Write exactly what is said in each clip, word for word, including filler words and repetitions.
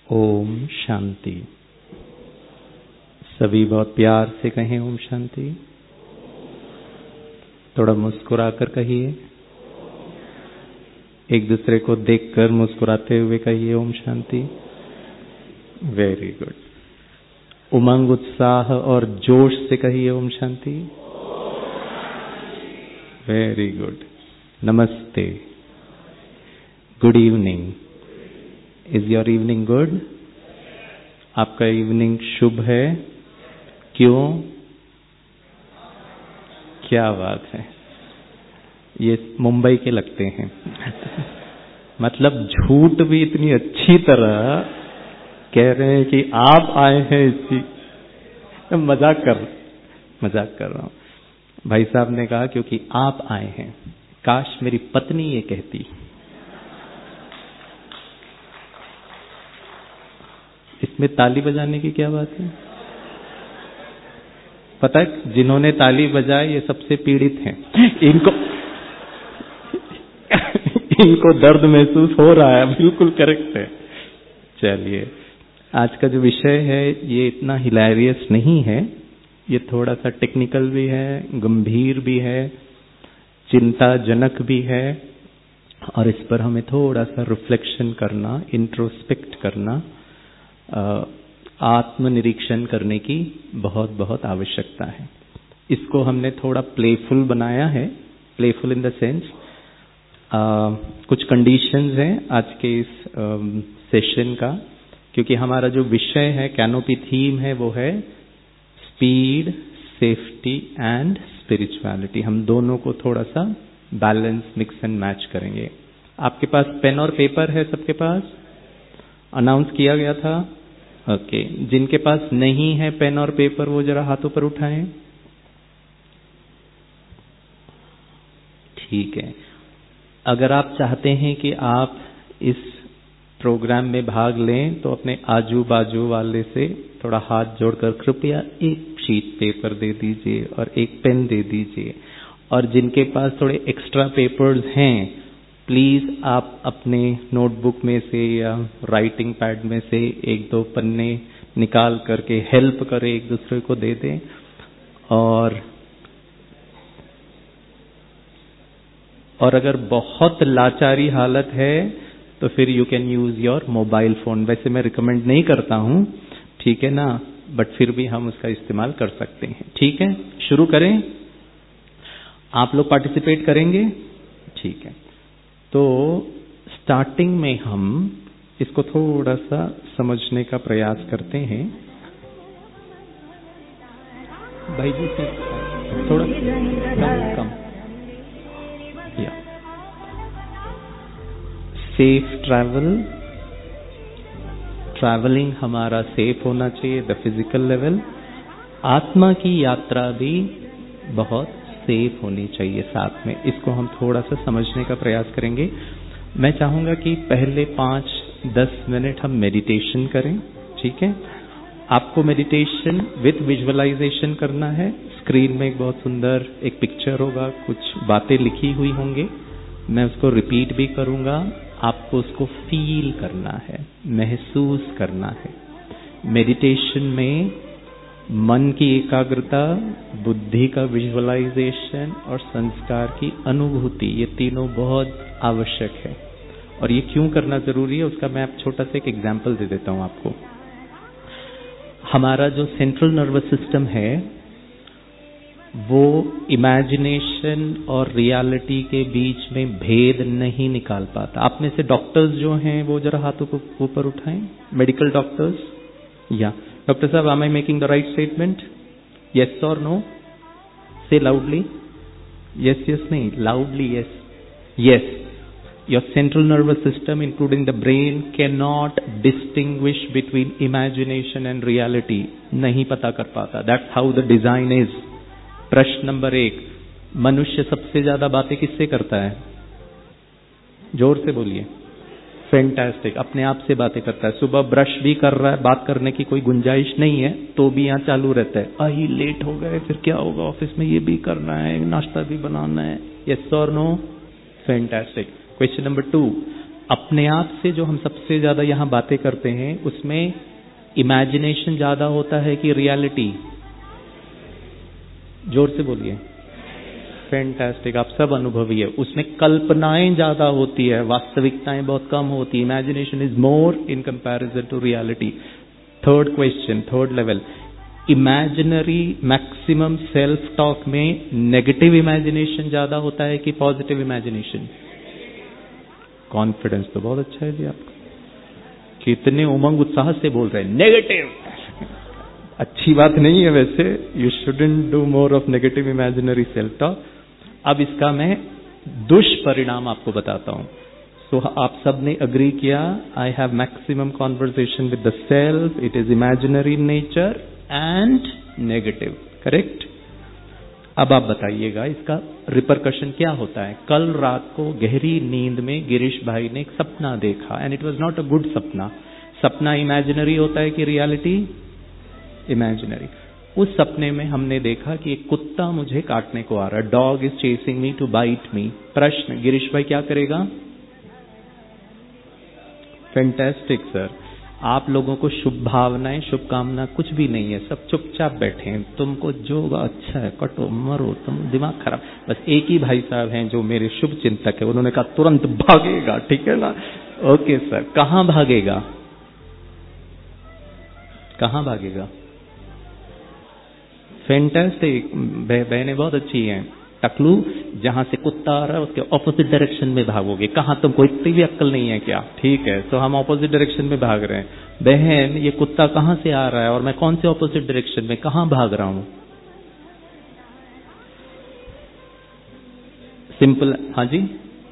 ओम शांति। सभी बहुत प्यार से कहें ओम शांति। थोड़ा मुस्कुरा कर कहिए, एक दूसरे को देखकर मुस्कुराते हुए कहिए ओम शांति। Very good. उमंग, उत्साह और जोश से कहिए ओम शांति। Very good. नमस्ते। Good evening. Is your evening good? आपका इवनिंग शुभ है? क्यों? क्या बात है, ये मुंबई के लगते हैं। मतलब झूठ भी इतनी अच्छी तरह कह रहे हैं कि आप आए हैं इसी। मजाक कर मजाक कर रहा हूं। भाई साहब ने कहा क्योंकि आप आए हैं। काश मेरी पत्नी ये कहती। इसमें ताली बजाने की क्या बात है? पता है, जिन्होंने ताली बजाई ये सबसे पीड़ित हैं। इनको इनको दर्द महसूस हो रहा है। बिल्कुल करेक्ट है। चलिए, आज का जो विषय है ये इतना हिलेरियस नहीं है, ये थोड़ा सा टेक्निकल भी है, गंभीर भी है, चिंताजनक भी है, और इस पर हमें थोड़ा सा रिफ्लेक्शन करना, इंट्रोस्पेक्ट करना, आत्मनिरीक्षण करने की बहुत बहुत आवश्यकता है। इसको हमने थोड़ा प्लेफुल बनाया है। प्लेफुल इन द सेंस, कुछ कंडीशंस हैं आज के इस सेशन का, क्योंकि हमारा जो विषय है, कैनोपी थीम है, वो है स्पीड, सेफ्टी एंड स्पिरिचुअलिटी। हम दोनों को थोड़ा सा बैलेंस, मिक्स एंड मैच करेंगे। आपके पास पेन और पेपर है? सबके पास अनाउंस किया गया था। Okay okay. जिनके पास नहीं है पेन और पेपर वो जरा हाथों पर उठाएं। ठीक है। अगर आप चाहते हैं कि आप इस प्रोग्राम में भाग लें तो अपने आजू बाजू वाले से थोड़ा हाथ जोड़कर कृपया एक शीट पेपर दे दीजिए और एक पेन दे दीजिए। और जिनके पास थोड़े एक्स्ट्रा पेपर्स हैं, प्लीज आप अपने नोटबुक में से या राइटिंग पैड में से एक दो पन्ने निकाल करके हेल्प करें, एक दूसरे को दे दें। और और अगर बहुत लाचारी हालत है तो फिर you can use your mobile phone. वैसे मैं रिकमेंड नहीं करता हूं, ठीक है ना, बट फिर भी हम उसका इस्तेमाल कर सकते हैं। ठीक है, शुरू करें। आप लोग पार्टिसिपेट करेंगे? ठीक है। तो स्टार्टिंग में हम इसको थोड़ा सा समझने का प्रयास करते हैं। भाई जी से थोड़ा कम कम या सेफ ट्रैवल। ट्रैवलिंग हमारा सेफ होना चाहिए, द फिजिकल लेवल। आत्मा की यात्रा भी बहुत सेफ होनी चाहिए साथ में। इसको हम थोड़ा सा समझने का प्रयास करेंगे। मैं चाहूंगा कि पहले पाँच दस मिनट हम मेडिटेशन करें। ठीक है, आपको मेडिटेशन विथ विजुअलाइजेशन करना है। स्क्रीन में एक बहुत सुंदर एक पिक्चर होगा, कुछ बातें लिखी हुई होंगी, मैं उसको रिपीट भी करूंगा। आपको उसको फील करना है, महसूस करना है। मेडिटेशन में मन की एकाग्रता, बुद्धि का विजुअलाइजेशन और संस्कार की अनुभूति, ये तीनों बहुत आवश्यक है। और ये क्यों करना जरूरी है उसका मैं आप छोटा सा एक एग्जांपल दे देता हूं आपको। हमारा जो सेंट्रल नर्वस सिस्टम है वो इमेजिनेशन और रियलिटी के बीच में भेद नहीं निकाल पाता। आप में से डॉक्टर्स जो हैं वो जरा हाथों को ऊपर उठाएं। मेडिकल डॉक्टर्स, या डॉक्टर साहब, am I making the right statement? Yes or no? Say loudly. Yes, yes, नहीं, loudly yes. Yes. Your central nervous system, including the brain, cannot distinguish between imagination and reality. नहीं पता कर पाता. That's how the design is. प्रश्न number एक, मनुष्य सबसे ज्यादा बातें किससे करता है? जोर से बोलिए। फैंटास्टिक, अपने आप से बातें करता है। सुबह ब्रश भी कर रहा है, बात करने की कोई गुंजाइश नहीं है तो भी यहाँ चालू रहता है। आई लेट हो गए, फिर क्या होगा, ऑफिस में ये भी करना है, नाश्ता भी बनाना है। यस और no? Fantastic. Question number two, अपने आप से जो हम सबसे ज्यादा यहाँ बातें करते हैं उसमें इमेजिनेशन ज्यादा होता है कि रियलिटी? जोर से बोलिए। फैंटास्टिक, आप सब अनुभवी है। उसमें कल्पनाएं ज्यादा होती है, वास्तविकताएं बहुत कम होती। Imagination is more in comparison to reality. Third question, third level, imaginary maximum self talk में नेगेटिव इमेजिनेशन ज्यादा होता है कि पॉजिटिव इमेजिनेशन? कॉन्फिडेंस तो बहुत अच्छा है जी आपका, कितने उमंग उत्साह से बोल रहे हैं। नेगेटिव अच्छी बात नहीं है वैसे, you shouldn't do more of negative imaginary self talk. अब इसका मैं दुष्परिणाम आपको बताता हूं। सो so, आप सब ने अग्री किया, I have maximum conversation with the self, it is imaginary nature and negative, correct? अब आप बताइएगा इसका रिपरकशन क्या होता है। कल रात को गहरी नींद में गिरीश भाई ने एक सपना देखा and it was not a good सपना। सपना इमेजिनरी होता है कि रियलिटी? इमेजिनरी। उस सपने में हमने देखा कि एक कुत्ता मुझे काटने को आ रहा है, dog is chasing me to bite me. प्रश्न, गिरीश भाई क्या करेगा? फैंटास्टिक सर, आप लोगों को शुभ भावनाएं, शुभकामना कुछ भी नहीं है, सब चुपचाप बैठे हैं। तुमको जो अच्छा है कटो मरो, तुम दिमाग खराब। बस एक ही भाई साहब हैं जो मेरे शुभ चिंतक है, उन्होंने कहा तुरंत भागेगा, ठीक है ना? ओके सर, कहां भागेगा? कहां भागेगा? फैंटास्टिक, बहनें बहुत अच्छी हैं। टकलू, जहां से कुत्ता आ रहा है उसके ऑपोजिट डायरेक्शन में भागोगे। कहां, तुमको इतनी भी अक्ल नहीं है क्या? ठीक है, तो हम ऑपोजिट डायरेक्शन में भाग रहे हैं। बहन, ये कुत्ता कहां से आ रहा है और मैं कौन से ऑपोजिट डायरेक्शन में कहां भाग रहा हूं? सिंपल, हाँ जी,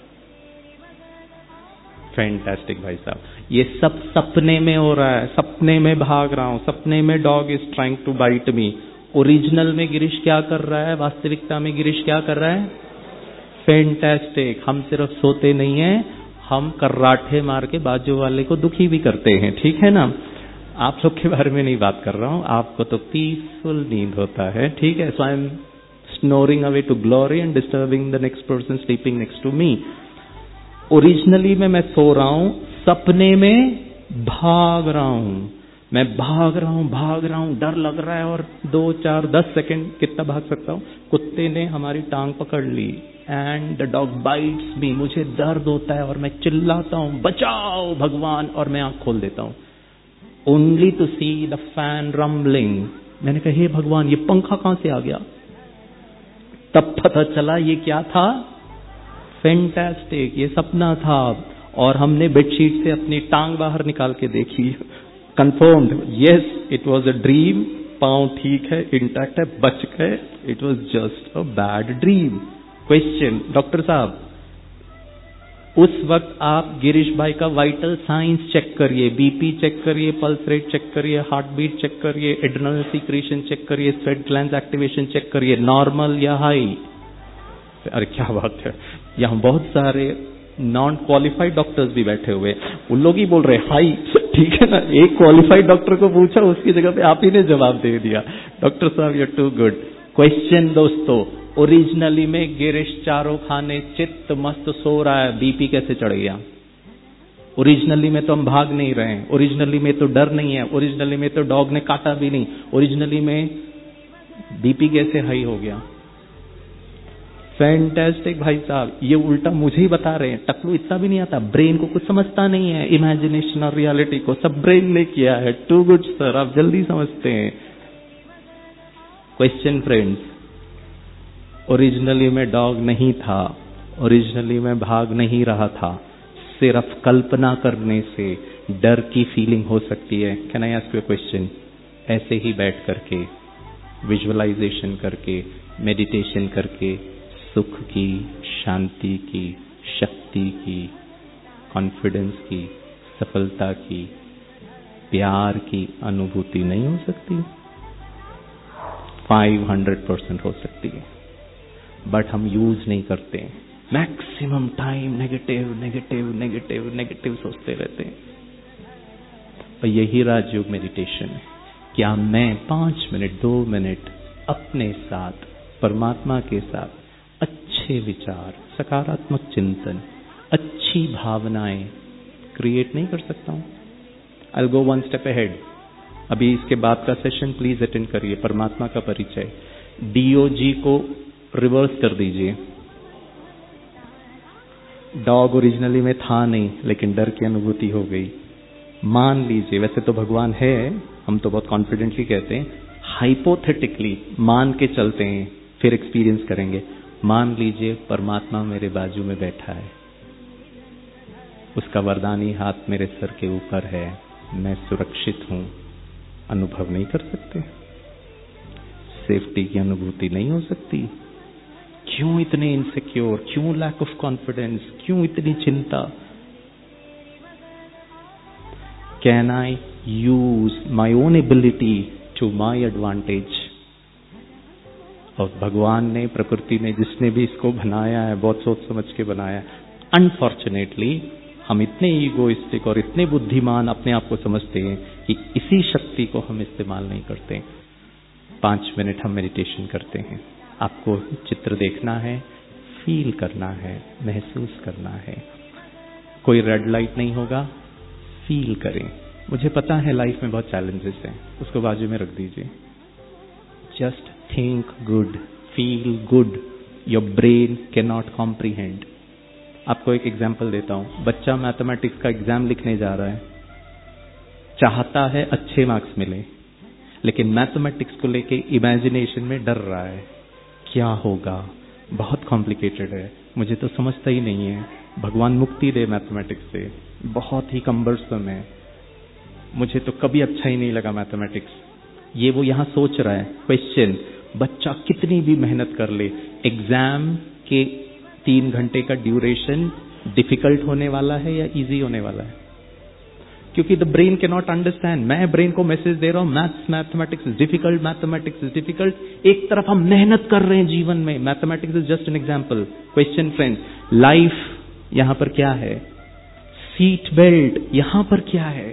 फैंटास्टिक भाई साहब, ये सब सपने में हो रहा है, सपने में भाग रहा हूं, सपने में dog is trying to bite me. Original में गिरीश क्या कर रहा है? वास्तविकता में गिरीश क्या कर रहा है? फैंटास्टिक, हम सिर्फ सोते नहीं हैं, हम कर्राठे मार के बाजू वाले को दुखी भी करते हैं, ठीक है ना? आप लोग के बारे में नहीं बात कर रहा हूं, आपको तो पीसफुल नींद होता है, ठीक है? So I am snoring away to glory and disturbing the next person sleeping next to me. Originally में मैं सो रहा हूं, सपने में भाग रहा हूं, मैं भाग रहा हूं, भाग रहा हूं, डर लग रहा है और दो चार दस सेकंड कितना भाग सकता हूं? कुत्ते ने हमारी टांग पकड़ ली and the dog bites me, मुझे दर्द होता है और मैं चिल्लाता हूं बचाओ भगवान, और मैं आंख खोल देता हूं only to see the fan rumbling. मैंने कहा हे भगवान, ये पंखा कहां से आ गया? तब पता चला ये क्या था? फैंटास्टिक, ये सपना था। और हमने बेडशीट से अपनी टांग बाहर निकाल के देखी, confirmed, yes it was a dream, पांव ठीक है, इंटैक्ट है, बच गए, it was just a bad dream. Question, doctor साहब, उस वक्त आप गिरीश भाई का वाइटल साइंस चेक करिए, बीपी चेक करिए, पल्स रेट चेक करिए, हार्ट बीट चेक करिए, एड्रेनल सीक्रेशन चेक करिए, स्वेट ग्लैंड्स एक्टिवेशन चेक करिए, नॉर्मल या हाई? अरे क्या बात है, यहां बहुत सारे नॉन क्वालिफाइड डॉक्टर्स भी बैठे हुए, उन लोग ही बोल रहे हाई, ठीक है ना? एक क्वालिफाइड डॉक्टर को पूछा, उसकी जगह पे आप ही ने जवाब दे दिया। डॉक्टर साहब you are too good. Question दोस्तों, ओरिजिनली में गिरीश चारों खाने चित्त मस्त सो रहा है, बीपी कैसे चढ़ गया? ओरिजिनली में तो हम भाग नहीं रहे हैं, ओरिजिनली में तो डर नहीं है, ओरिजिनली में तो डॉग ने काटा भी नहीं, ओरिजिनली में बीपी कैसे हाई हो गया? फैंटास्टिक भाई साहब, ये उल्टा मुझे ही बता रहे हैं। टकलू इतना भी नहीं आता, ब्रेन को कुछ समझता नहीं है, इमेजिनेशन और रियलिटी को सब ब्रेन ने किया है। टू गुड सर, आप जल्दी समझते हैं। क्वेश्चन फ्रेंड्स, ओरिजिनली में डॉग नहीं था, ओरिजिनली में भाग नहीं रहा था, सिर्फ कल्पना करने से डर की फीलिंग हो सकती है। Can I ask you a question? ऐसे ही बैठ करके, विजुअलाइजेशन करके, मेडिटेशन करके सुख की, शांति की, शक्ति की, कॉन्फिडेंस की, सफलता की, प्यार की अनुभूति नहीं हो सकती? फाइव हंड्रेड परसेंट हो सकती है, बट हम यूज नहीं करते। Maximum time negative negative negative negative सोचते रहते हैं। और यही राजयोग मेडिटेशन है। क्या मैं पांच मिनट दो मिनट अपने साथ, परमात्मा के साथ अच्छे विचार, सकारात्मक चिंतन, अच्छी भावनाएं, क्रिएट नहीं कर सकता हूं? I will go one step ahead. अभी इसके बाद का सेशन प्लीज अटेंड करिए, परमात्मा का परिचय। डीओजी को रिवर्स कर दीजिए। डॉग ओरिजिनली में था नहीं, लेकिन डर की अनुभूति हो गई। मान लीजिए, वैसे तो भगवान है, हम तो बहुत कॉन्फिडेंटली कहते हैं, हाइपोथेटिकली मान के चलते हैं, फिर एक्सपीरियंस करेंगे। मान लीजिए परमात्मा मेरे बाजू में बैठा है, उसका वरदानी हाथ मेरे सर के ऊपर है, मैं सुरक्षित हूं। अनुभव नहीं कर सकते? सेफ्टी की अनुभूति नहीं हो सकती? क्यों इतने इनसिक्योर? क्यों लैक ऑफ कॉन्फिडेंस? क्यों इतनी चिंता? Can I use my own ability to my advantage? और भगवान ने, प्रकृति ने, जिसने भी इसको बनाया है, बहुत सोच समझ के बनाया है। अनफॉर्चुनेटली हम इतने ईगोइस्टिक और इतने बुद्धिमान अपने आप को समझते हैं कि इसी शक्ति को हम इस्तेमाल नहीं करते। पांच मिनट हम मेडिटेशन करते हैं। आपको चित्र देखना है, फील करना है, महसूस करना है। कोई रेड लाइट नहीं होगा, फील करें। मुझे पता है लाइफ में बहुत चैलेंजेस हैं, उसको बाजू में रख दीजिए। Just think good, feel good. Your brain can not comprehend. आपको एक एग्जाम्पल देता हूं। बच्चा मैथमेटिक्स का एग्जाम लिखने जा रहा है, चाहता है अच्छे मार्क्स मिले, लेकिन मैथमेटिक्स को लेके इमेजिनेशन में डर रहा है। क्या होगा? बहुत कॉम्प्लिकेटेड है, मुझे तो समझता ही नहीं है। भगवान मुक्ति दे मैथमेटिक्स से, बहुत ही कम्बरसम है, मुझे तो कभी अच्छा ही नहीं लगा मैथमेटिक्स। ये वो यहां सोच रहा है। क्वेश्चन, बच्चा कितनी भी मेहनत कर ले, एग्जाम के तीन घंटे का ड्यूरेशन डिफिकल्ट होने वाला है या इजी होने वाला है? क्योंकि the brain can not understand. मैं ब्रेन को मैसेज दे रहा हूं, maths mathematics is difficult, mathematics is difficult. एक तरफ हम मेहनत कर रहे हैं जीवन में, mathematics is just an example. Question friends, life यहां पर क्या है? सीट बेल्ट यहां पर क्या है?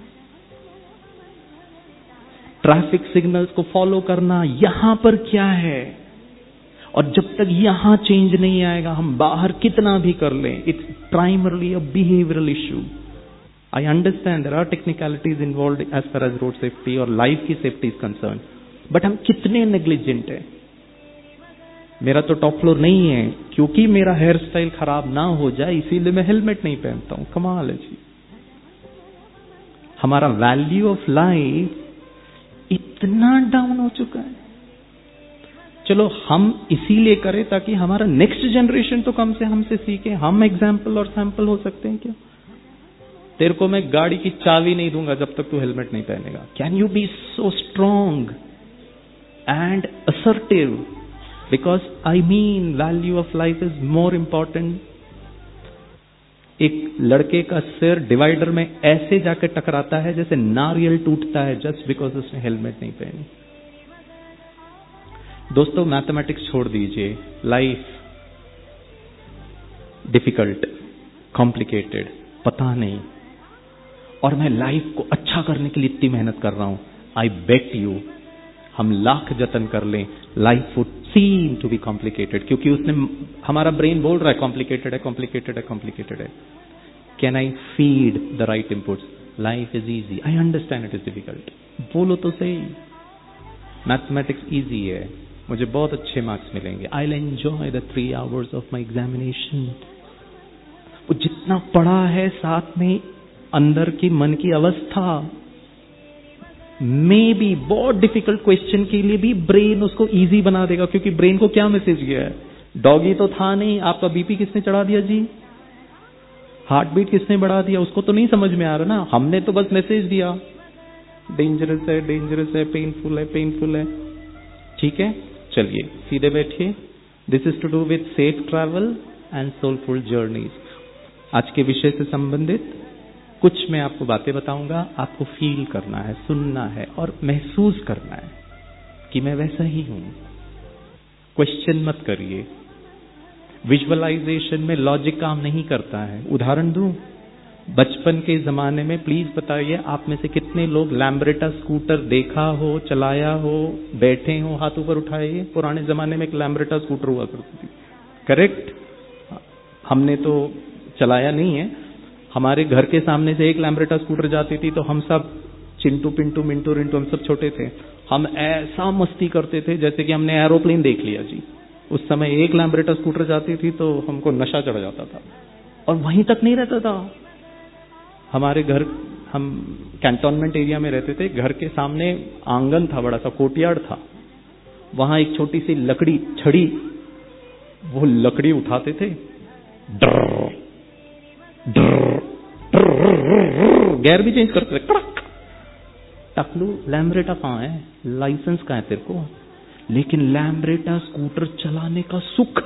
ट्रैफिक सिग्नल्स को फॉलो करना यहां पर क्या है? और जब तक यहां चेंज नहीं आएगा, हम बाहर कितना भी कर लें, it's primarily a behavioural issue. I understand there are technicalities involved as far as road safety और लाइफ की सेफ्टी is concerned, बट हम कितने नेग्लिजेंट हैं। मेरा तो टॉप फ्लोर नहीं है, क्योंकि मेरा हेयर स्टाइल खराब ना हो जाए इसीलिए मैं हेलमेट नहीं पहनता हूं। कमाल है जी। हमारा वैल्यू ऑफ लाइफ इतना डाउन हो चुका है। चलो हम इसीलिए करें ताकि हमारा नेक्स्ट जनरेशन तो कम से हमसे सीखे, हम एग्जाम्पल और सैंपल हो सकते हैं क्या? तेरे को मैं गाड़ी की चाबी नहीं दूंगा जब तक तू हेलमेट नहीं पहनेगा। Can you be so strong and assertive? Because I mean value of life is more important. एक लड़के का सिर डिवाइडर में ऐसे जाकर टकराता है जैसे नारियल टूटता है, जस्ट बिकॉज उसने हेलमेट नहीं पहनी। दोस्तों, मैथमेटिक्स छोड़ दीजिए, लाइफ डिफिकल्ट, कॉम्प्लिकेटेड, पता नहीं, और मैं लाइफ को अच्छा करने के लिए इतनी मेहनत कर रहा हूं। आई बेट यू, हम लाख जतन कर लें, life would seem to be complicated, क्योंकि उसने, हमारा ब्रेन बोल रहा है कॉम्प्लिकेटेड है, कॉम्प्लिकेटेड है, कॉम्प्लिकेटेड है। Can I feed the right inputs? Life is easy, I understand it is difficult. बोलो तो सही, मैथमेटिक्स इजी है, मुझे बहुत अच्छे मार्क्स मिलेंगे, I will enjoy the three hours of my examination. वो जितना पढ़ा है, साथ में अंदर की मन की अवस्था, मे बी बहुत डिफिकल्ट क्वेश्चन के लिए भी ब्रेन उसको इजी बना देगा, क्योंकि ब्रेन को क्या मैसेज गया है? डॉगी तो था नहीं, आपका बीपी किसने चढ़ा दिया जी? हार्ट बीट किसने बढ़ा दिया? उसको तो नहीं समझ में आ रहा ना, हमने तो बस मैसेज दिया, डेंजरस है, डेंजरस है, पेनफुल है, पेनफुल है। ठीक है, चलिए सीधे बैठिए। This is to do with safe travel and soulful journeys. आज के विषय से संबंधित कुछ मैं आपको बातें बताऊंगा, आपको फील करना है, सुनना है और महसूस करना है कि मैं वैसा ही हूं। क्वेश्चन मत करिए। विजुअलाइजेशन में लॉजिक काम नहीं करता है। उदाहरण दूं, बचपन के जमाने में प्लीज बताइए, आप में से कितने लोग लैम्ब्रेटा स्कूटर देखा हो, चलाया हो, बैठे हो? हाथ ऊपर उठाइए। पुराने जमाने में एक लैम्ब्रेटा स्कूटर हुआ करती थी, करेक्ट? हमने तो चलाया नहीं है, हमारे घर के सामने से एक लैम्ब्रेटा स्कूटर जाती थी तो हम सब चिंटू पिंटू मिंटू रिंटू हम सब छोटे थे, हम ऐसा मस्ती करते थे जैसे कि हमने एरोप्लेन देख लिया जी। उस समय एक लैम्ब्रेटा स्कूटर जाती थी तो हमको नशा चढ़ जाता था। और वहीं तक नहीं रहता था, हमारे घर, हम कैंटोनमेंट एरिया में रहते थे, घर के सामने आंगन था, बड़ा सा कोर्टयार्ड था, वहां एक छोटी सी लकड़ी छड़ी, वो लकड़ी उठाते थे, डर डर गैर भी चेंज करते थे, टकलू लैम्ब्रेटा कहाँ है, लाइसेंस कहाँ है तेरे को, लेकिन लैम्ब्रेटा स्कूटर चलाने का सुख।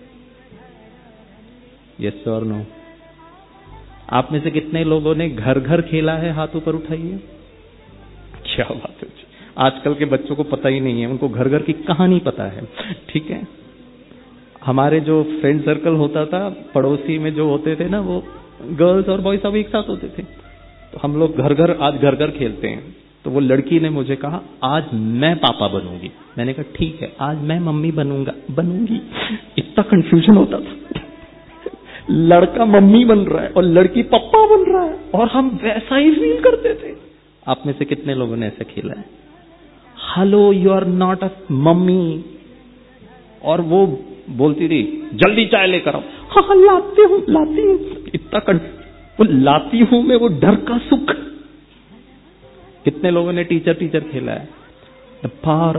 यस और नो? आप में से कितने लोगों ने घर घर खेला है? हाथ ऊपर उठाइए। क्या बात है, आजकल के बच्चों को पता ही नहीं है, उनको घर घर की कहानी पता है। ठीक है, हमारे जो फ्रेंड सर्कल होता था, पड़ोसी में जो होते थे ना, वो गर्ल्स और बॉयज सब एक साथ होते थे, तो हम लोग घर घर, आज घर घर खेलते हैं। तो वो लड़की ने मुझे कहा आज मैं पापा बनूंगी, मैंने कहा ठीक है, आज मैं मम्मी बनूंगा बनूंगी। इतना कंफ्यूजन होता था, लड़का मम्मी बन रहा है और लड़की पापा बन रहा है, और हम वैसा ही फील करते थे। आप में से कितने लोगों ने ऐसा खेला है? Hello you are not a mummy, और वो बोलती थी जल्दी चाय लेकर आओ, हाँ हाँ लाती हूँ लाती हूँ। इतना कं... वो लाती हूँ में वो डर का सुख। कितने लोगों ने टीचर टीचर खेला है? पार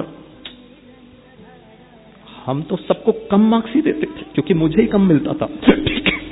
हम तो सबको कम मार्क्स ही देते थे क्योंकि मुझे ही कम मिलता था। ठीक है,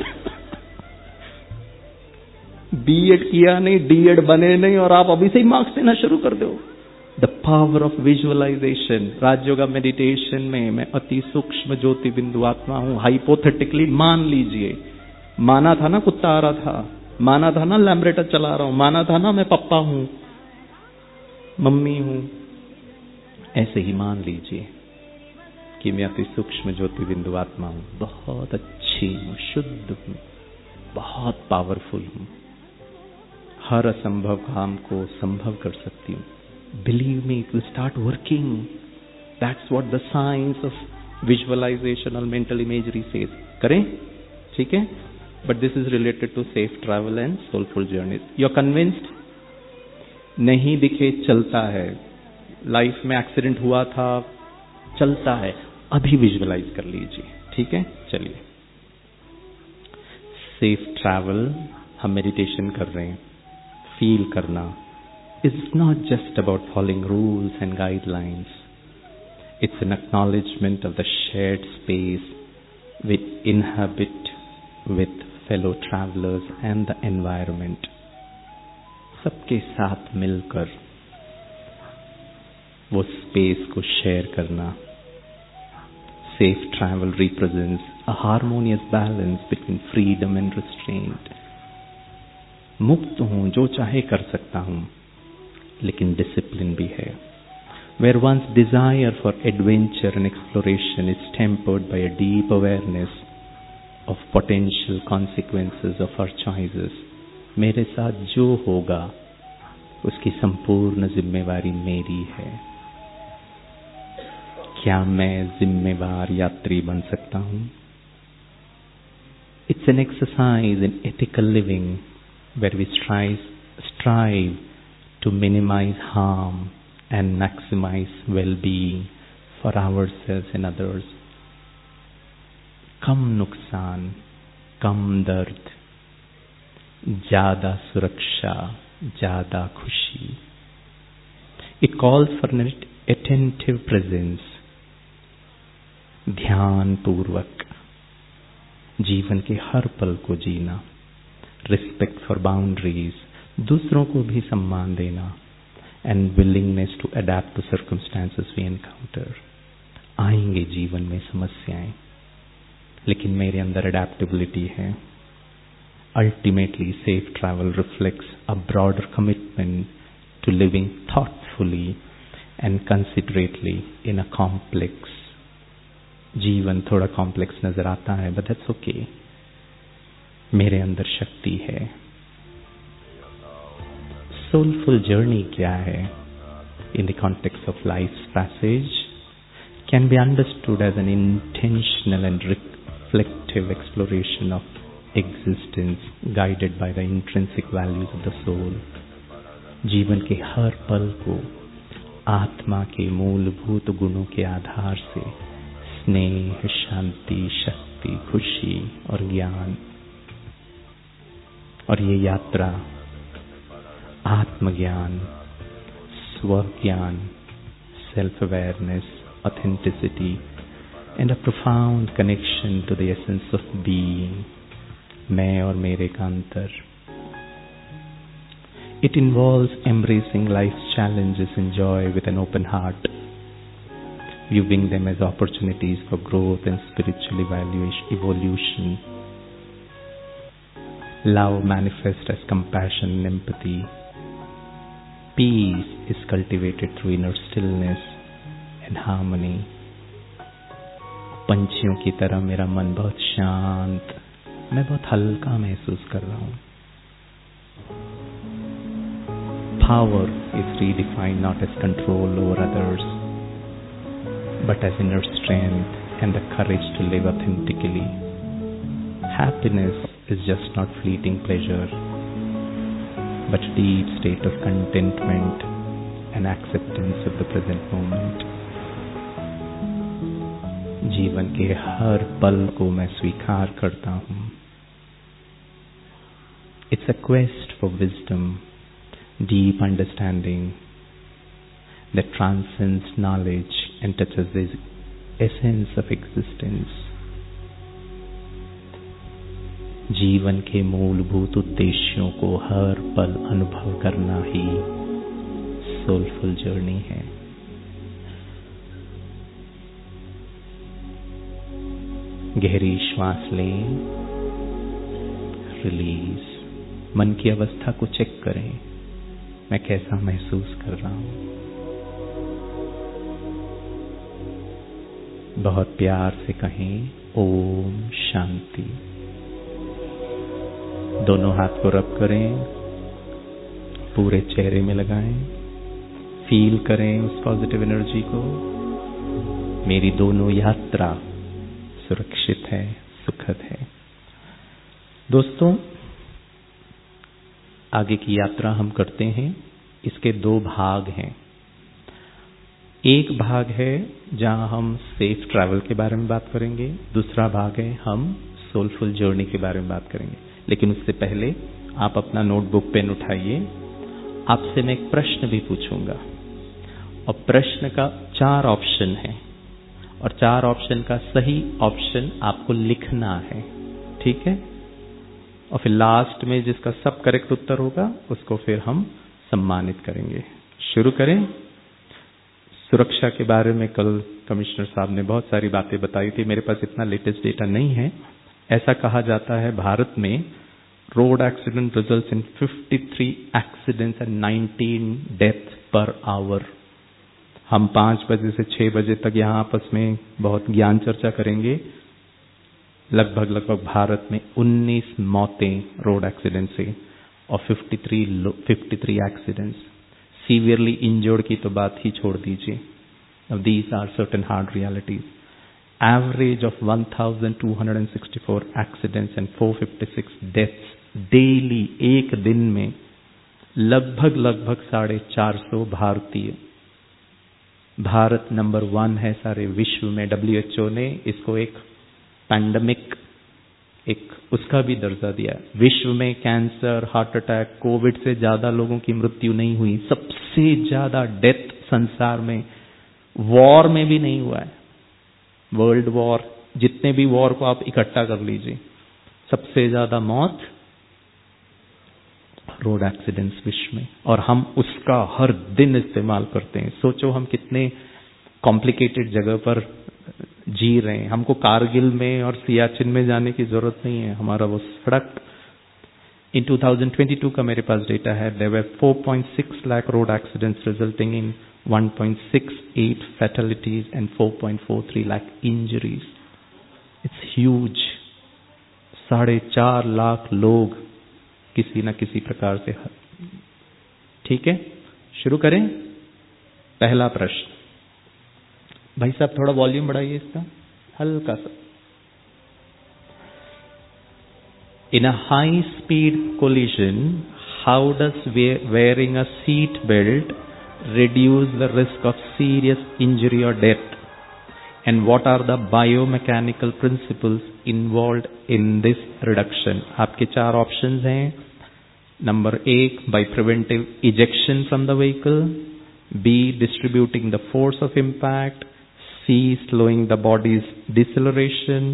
बीएड किया नहीं, डीएड बने नहीं, और आप अभी से ही मार्क्स देना शुरू कर दो। The power of visualisation. Rajyoga meditation में मैं अति सूक्ष्म ज्योति बिंदु आत्मा हूं। हाइपोथेटिकली मान लीजिए, माना था ना कुत्ता आ रहा था, माना था ना लैम्ब्रेटा चला रहा हूं, माना था ना मैं पप्पा हूं, मम्मी हूं, ऐसे ही मान लीजिए कि मैं अति सूक्ष्म ज्योति बिंदु आत्मा हूं, बहुत अच्छी हूं, शुद्ध हूं, बहुत पावरफुल हूं, हर असंभव काम को संभव कर सकती हूं। Believe me, it will start working. That's what the science of visualization or mental imagery says. करें? ठीक है? But this is related to safe travel and soulful journeys. You're convinced? नहीं दिखे चलता है, लाइफ में एक्सीडेंट हुआ था, चलता है, अभी विजुअलाइज कर लीजिए। ठीक है, चलिए। सेफ ट्रैवल, हम मेडिटेशन कर रहे हैं, फील करना is not just about following rules and guidelines. It's an acknowledgement of the shared space we inhabit with fellow travelers and the environment. सबके साथ मिलकर वो स्पेस को शेयर करना। Safe travel represents a harmonious balance between freedom and restraint. मुक्त हूं, जो चाहे कर सकता हूं, लेकिन डिसिप्लिन भी है। Where one's desire for adventure and exploration is tempered by a deep awareness of potential consequences of our choices. मेरे साथ जो होगा उसकी संपूर्ण जिम्मेवारी मेरी है। क्या मैं जिम्मेवार यात्री बन सकता हूं? It's an exercise in ethical living where we strive, strive to minimize harm and maximize well-being for ourselves and others. कम नुकसान, कम दर्द, ज्यादा सुरक्षा, ज्यादा खुशी। It calls for an attentive presence. ध्यान पूर्वक जीवन के हर पल को जीना। Respect for boundaries, दूसरों को भी सम्मान देना, and willingness to adapt to circumstances we encounter. आएंगे जीवन में समस्याएं, लेकिन मेरे अंदर adaptability है। Ultimately, safe travel reflects a broader commitment to living thoughtfully and considerately in a complex. जीवन थोड़ा कॉम्प्लेक्स नजर आता है, but that's okay. मेरे अंदर शक्ति है। Soulful journey क्या है? In the context of life's passage, can be understood as an intentional and reflective exploration of existence guided by the intrinsic values of the soul. जीवन के हर पल को आत्मा के मूलभूत गुणों के आधार से स्नेह, शांति, शक्ति, खुशी और ज्ञान, और ये यात्रा आत्मज्ञान, स्वज्ञान, self awareness, authenticity and a profound connection to the essence of being, मैं और मेरे का अंतर. It involves embracing life's challenges and joy with an open heart, viewing them as opportunities for growth and spiritual evolution. Love manifests as compassion and empathy. Peace is cultivated through inner stillness and harmony. पंछियों की तरह मेरा मन बहुत शांत, मैं बहुत हल्का महसूस कर रहा हूँ. Power is redefined not as control over others, but as inner strength and the courage to live authentically. Happiness is just not fleeting pleasure, but a deep state of contentment and acceptance of the present moment. जीवन के हर पल को मैं स्वीकार करता हूँ. It's a quest for wisdom, deep understanding that transcends knowledge and touches the essence of existence. जीवन के मूलभूत उद्देश्यों को हर पल अनुभव करना ही सोलफुल जर्नी है. गहरी श्वास लें, रिलीज. मन की अवस्था को चेक करें, मैं कैसा महसूस कर रहा हूं. बहुत प्यार से कहें ओम शांति. दोनों हाथ को रब करें, पूरे चेहरे में लगाएं, फील करें उस पॉजिटिव एनर्जी को. मेरी दोनों यात्रा सुरक्षित है, सुखद है. दोस्तों, आगे की यात्रा हम करते हैं. इसके दो भाग हैं. एक भाग है जहां हम सेफ ट्रैवल के बारे में बात करेंगे, दूसरा भाग है हम सोलफुल जर्नी के बारे में बात करेंगे. लेकिन उससे पहले आप अपना नोटबुक पेन उठाइए. आपसे मैं एक प्रश्न भी पूछूंगा और प्रश्न का चार ऑप्शन है और चार ऑप्शन का सही ऑप्शन आपको लिखना है. ठीक है? और फिर लास्ट में जिसका सब करेक्ट उत्तर होगा उसको फिर हम सम्मानित करेंगे. शुरू करें. सुरक्षा के बारे में कल कमिश्नर साहब ने बहुत सारी बातें बताई थी. मेरे पास इतना लेटेस्ट डेटा नहीं है. ऐसा कहा जाता है भारत में रोड एक्सीडेंट रिजल्ट्स इन तिरेपन accidents and nineteen death per hour. हम पांच बजे से छह बजे तक यहाँ आपस में बहुत ज्ञान चर्चा करेंगे. लगभग लगभग भारत में उन्नीस मौतें रोड एक्सीडेंट से और तिरेपन एक्सीडेंट्स. सीवियरली इंजर्ड की तो बात ही छोड़ दीजिए. Now these are certain hard realities. Average of one thousand two hundred sixty-four accidents and four hundred fifty-six deaths daily. एक दिन में लगभग लगभग साढ़े चार सौ भारतीय. भारत नंबर वन है सारे विश्व में. डब्ल्यू एच ओ ने इसको एक पैंडेमिक, एक उसका भी दर्जा दिया. विश्व में कैंसर, हार्ट अटैक, कोविड से ज्यादा लोगों की मृत्यु नहीं हुई. सबसे ज्यादा डेथ संसार में वॉर में भी नहीं हुआ है. वर्ल्ड वॉर, जितने भी वॉर को आप इकट्ठा कर लीजिए, सबसे ज्यादा मौत रोड एक्सीडेंट्स विश्व में. और हम उसका हर दिन इस्तेमाल करते हैं. सोचो हम कितने कॉम्प्लिकेटेड जगह पर जी रहे हैं. हमको कारगिल में और सियाचिन में जाने की जरूरत नहीं है. हमारा वो सड़क. इन दो हज़ार बाईस का मेरे पास डेटा है. There were four point six lakh road accidents resulting in one point six eight fatalities and four point four three lakh injuries. It's huge. साढ़े चार लाख लोग किसी न किसी प्रकार से. ठीक है, शुरू करें. पहला प्रश्न. भाई साहब थोड़ा वॉल्यूम बढ़ाइए इसका, हल्का सा. In a high speed collision, how does wearing a seat belt reduce the risk of serious injury or death? And what are the biomechanical principles involved in this reduction? आपके चार ऑप्शंस हैं. Number एक, by preventive ejection from the vehicle. B, distributing the force of impact. C, slowing the body's deceleration.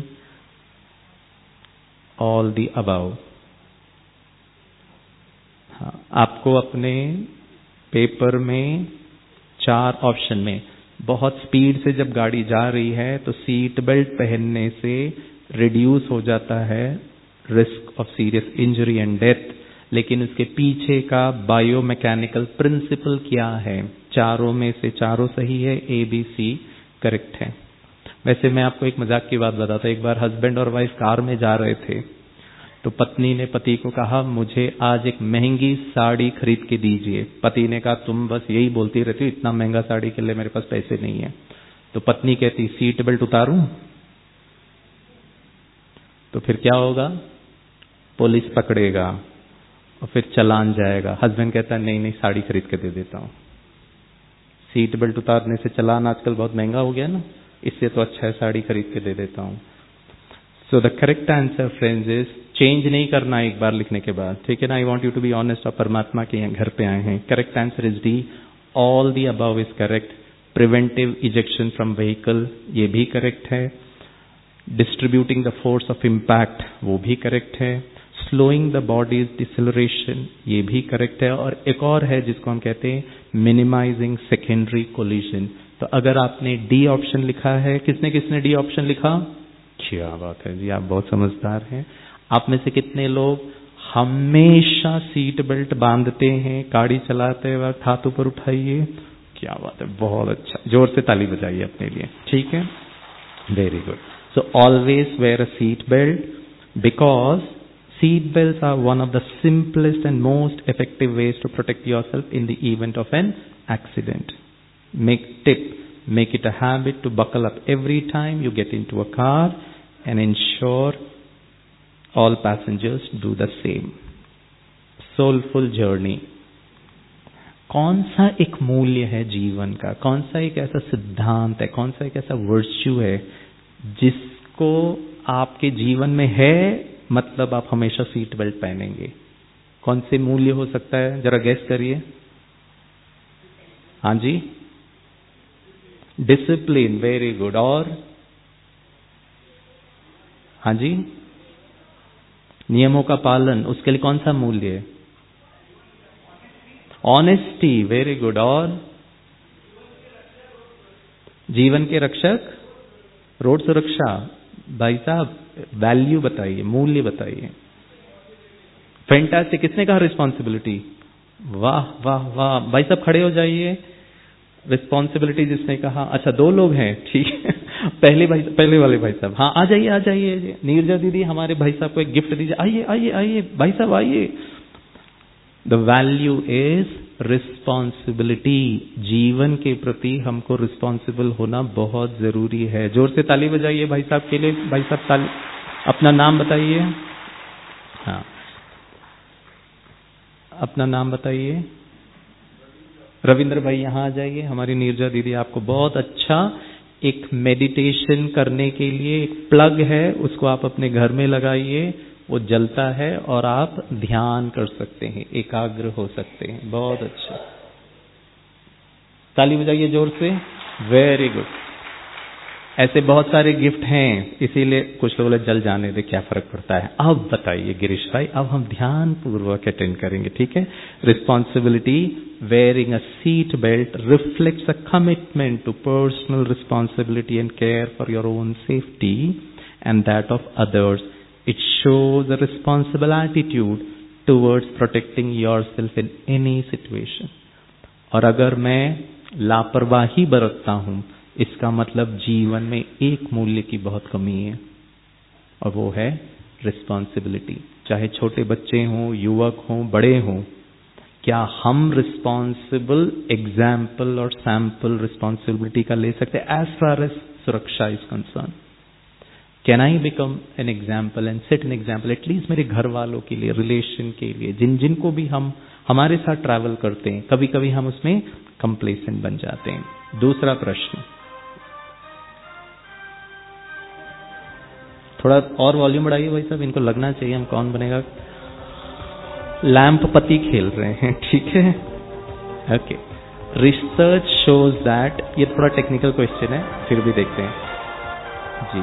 All the above. हाँ, आपको अपने paper में चार option में, बहुत स्पीड से जब गाड़ी जा रही है तो सीट बेल्ट पहनने से रिड्यूस हो जाता है risk of serious injury and death, लेकिन उसके पीछे का बायोमैकेनिकल प्रिंसिपल क्या है? चारों में से चारों सही है, ए बी सी करेक्ट है. वैसे मैं आपको एक मजाक की बात बताता. एक बार हस्बैंड और वाइफ कार में जा रहे थे तो पत्नी ने पति को कहा, मुझे आज एक महंगी साड़ी खरीद के दीजिए. पति ने कहा, तुम बस यही बोलती रहती हो, इतना महंगा साड़ी के लिए मेरे पास पैसे नहीं है. तो पत्नी कहती, सीट बेल्ट उतारूं? तो फिर क्या होगा? पुलिस पकड़ेगा और फिर चालान जाएगा. हस्बैंड कहता, नहीं नहीं साड़ी खरीद के दे देता हूं. सीट बेल्ट उतारने से चालान आजकल बहुत महंगा हो गया ना, इससे तो अच्छा है साड़ी खरीद के दे देता हूं. So the correct answer friends is, change नहीं करना एक बार लिखने के बाद, ठीक है ना. I want you to be honest. और परमात्मा के यहाँ घर पे आए हैं. Correct answer is D, all the above is correct. Preventive ejection from vehicle, ये भी करेक्ट है. Distributing the force of impact, वो भी करेक्ट है. स्लोइंग द बॉडीज डिसेलरेशन, ये भी करेक्ट है. और एक और है जिसको हम कहते हैं मिनिमाइजिंग सेकेंडरी कोलिजन. तो अगर आपने डी ऑप्शन लिखा है, किसने किसने डी ऑप्शन लिखा? क्या बात है जी, आप बहुत समझदार हैं. आप में से कितने लोग हमेशा सीट बेल्ट बांधते हैं गाड़ी चलाते वक्त? हाथ ऊपर उठाइए. क्या बात है, बहुत अच्छा. जोर से ताली बजाइए अपने लिए, ठीक है. Very good. So always wear a seat belt, because seat belts are one of the simplest and most effective ways to protect yourself in the event of an accident. Make tip, make it a habit to buckle up every time you get into a car and ensure all passengers do the same. Soulful journey. कौन सा एक मूल्य है जीवन का, कौन सा एक ऐसा सिद्धांत है, कौन सा एक ऐसा वर्च्यू है जिसको आपके जीवन में है, मतलब आप हमेशा सीट बेल्ट पहनेंगे? कौन से मूल्य हो सकता है, जरा गैस करिए. हाँ जी, डिसिप्लिन, वेरी गुड. और हाँ जी, नियमों का पालन, उसके लिए कौन सा मूल्य है? Honesty, very good. और जीवन के रक्षक, रोड सुरक्षा. भाई साहब वैल्यू बताइए, मूल्य बताइए. फैंटास्टिक. किसने कहा रिस्पॉन्सिबिलिटी? वाह वाह वाह. भाई साहब खड़े हो जाइए. रिस्पॉन्सिबिलिटी जिसने कहा. अच्छा, दो लोग हैं, ठीक है. पहले भाई, पहले वाले भाई साहब, हाँ आ जाइए आ जाइए. नीरजा दीदी, हमारे भाई साहब को एक गिफ्ट दीजिए. आइए आइए आइए भाई साहब आइए. The value is responsibility. जीवन के प्रति हमको रिस्पॉन्सिबल होना बहुत जरूरी है. जोर से ताली बजाइए भाई साहब के लिए. भाई साहब ताली. अपना नाम बताइए. हाँ, अपना नाम बताइए. रविंद्र भाई यहाँ आ जाइए. हमारी नीरजा दीदी आपको बहुत अच्छा एक मेडिटेशन करने के लिए एक प्लग है, उसको आप अपने घर में लगाइए. वो जलता है और आप ध्यान कर सकते हैं, एकाग्र हो सकते हैं. बहुत अच्छा. ताली बजाइए जोर से. Very good. ऐसे बहुत सारे गिफ्ट हैं, इसीलिए कुछ लोग जल जाने दे, क्या फर्क पड़ता है. अब बताइए गिरीश भाई, अब हम ध्यान पूर्वक अटेंड करेंगे, ठीक है. Responsibility, wearing a seat belt reflects a commitment to personal responsibility and care for your own safety and that of others. It shows a responsible attitude towards protecting yourself in any situation. और अगर मैं लापरवाही बरतता हूं, इसका मतलब जीवन में एक मूल्य की बहुत कमी है, और वो है रिस्पॉन्सिबिलिटी. चाहे छोटे बच्चे हों, युवक हों, बड़े हों, क्या हम रिस्पॉन्सिबल एग्जाम्पल और सैंपल रिस्पॉन्सिबिलिटी का ले सकते हैं एज फार एज सुरक्षा is concern? Can I become an example and set an example at least मेरे घर वालों के लिए, रिलेशन के लिए, जिन जिनको भी हम हमारे साथ ट्रैवल करते हैं, कभी कभी हम उसमें कंप्लेसेंट बन जाते हैं। दूसरा प्रश्न, थोड़ा और वॉल्यूम बढ़ाइए भाई साहब, इनको लगना चाहिए हम कौन बनेगा। लैंप पति खेल रहे हैं, ठीक है, ओके। रिसर्च शोज दैट, ये थोड़ा टेक्निकल क्वेश्चन है, फिर भी देखते हैं जी।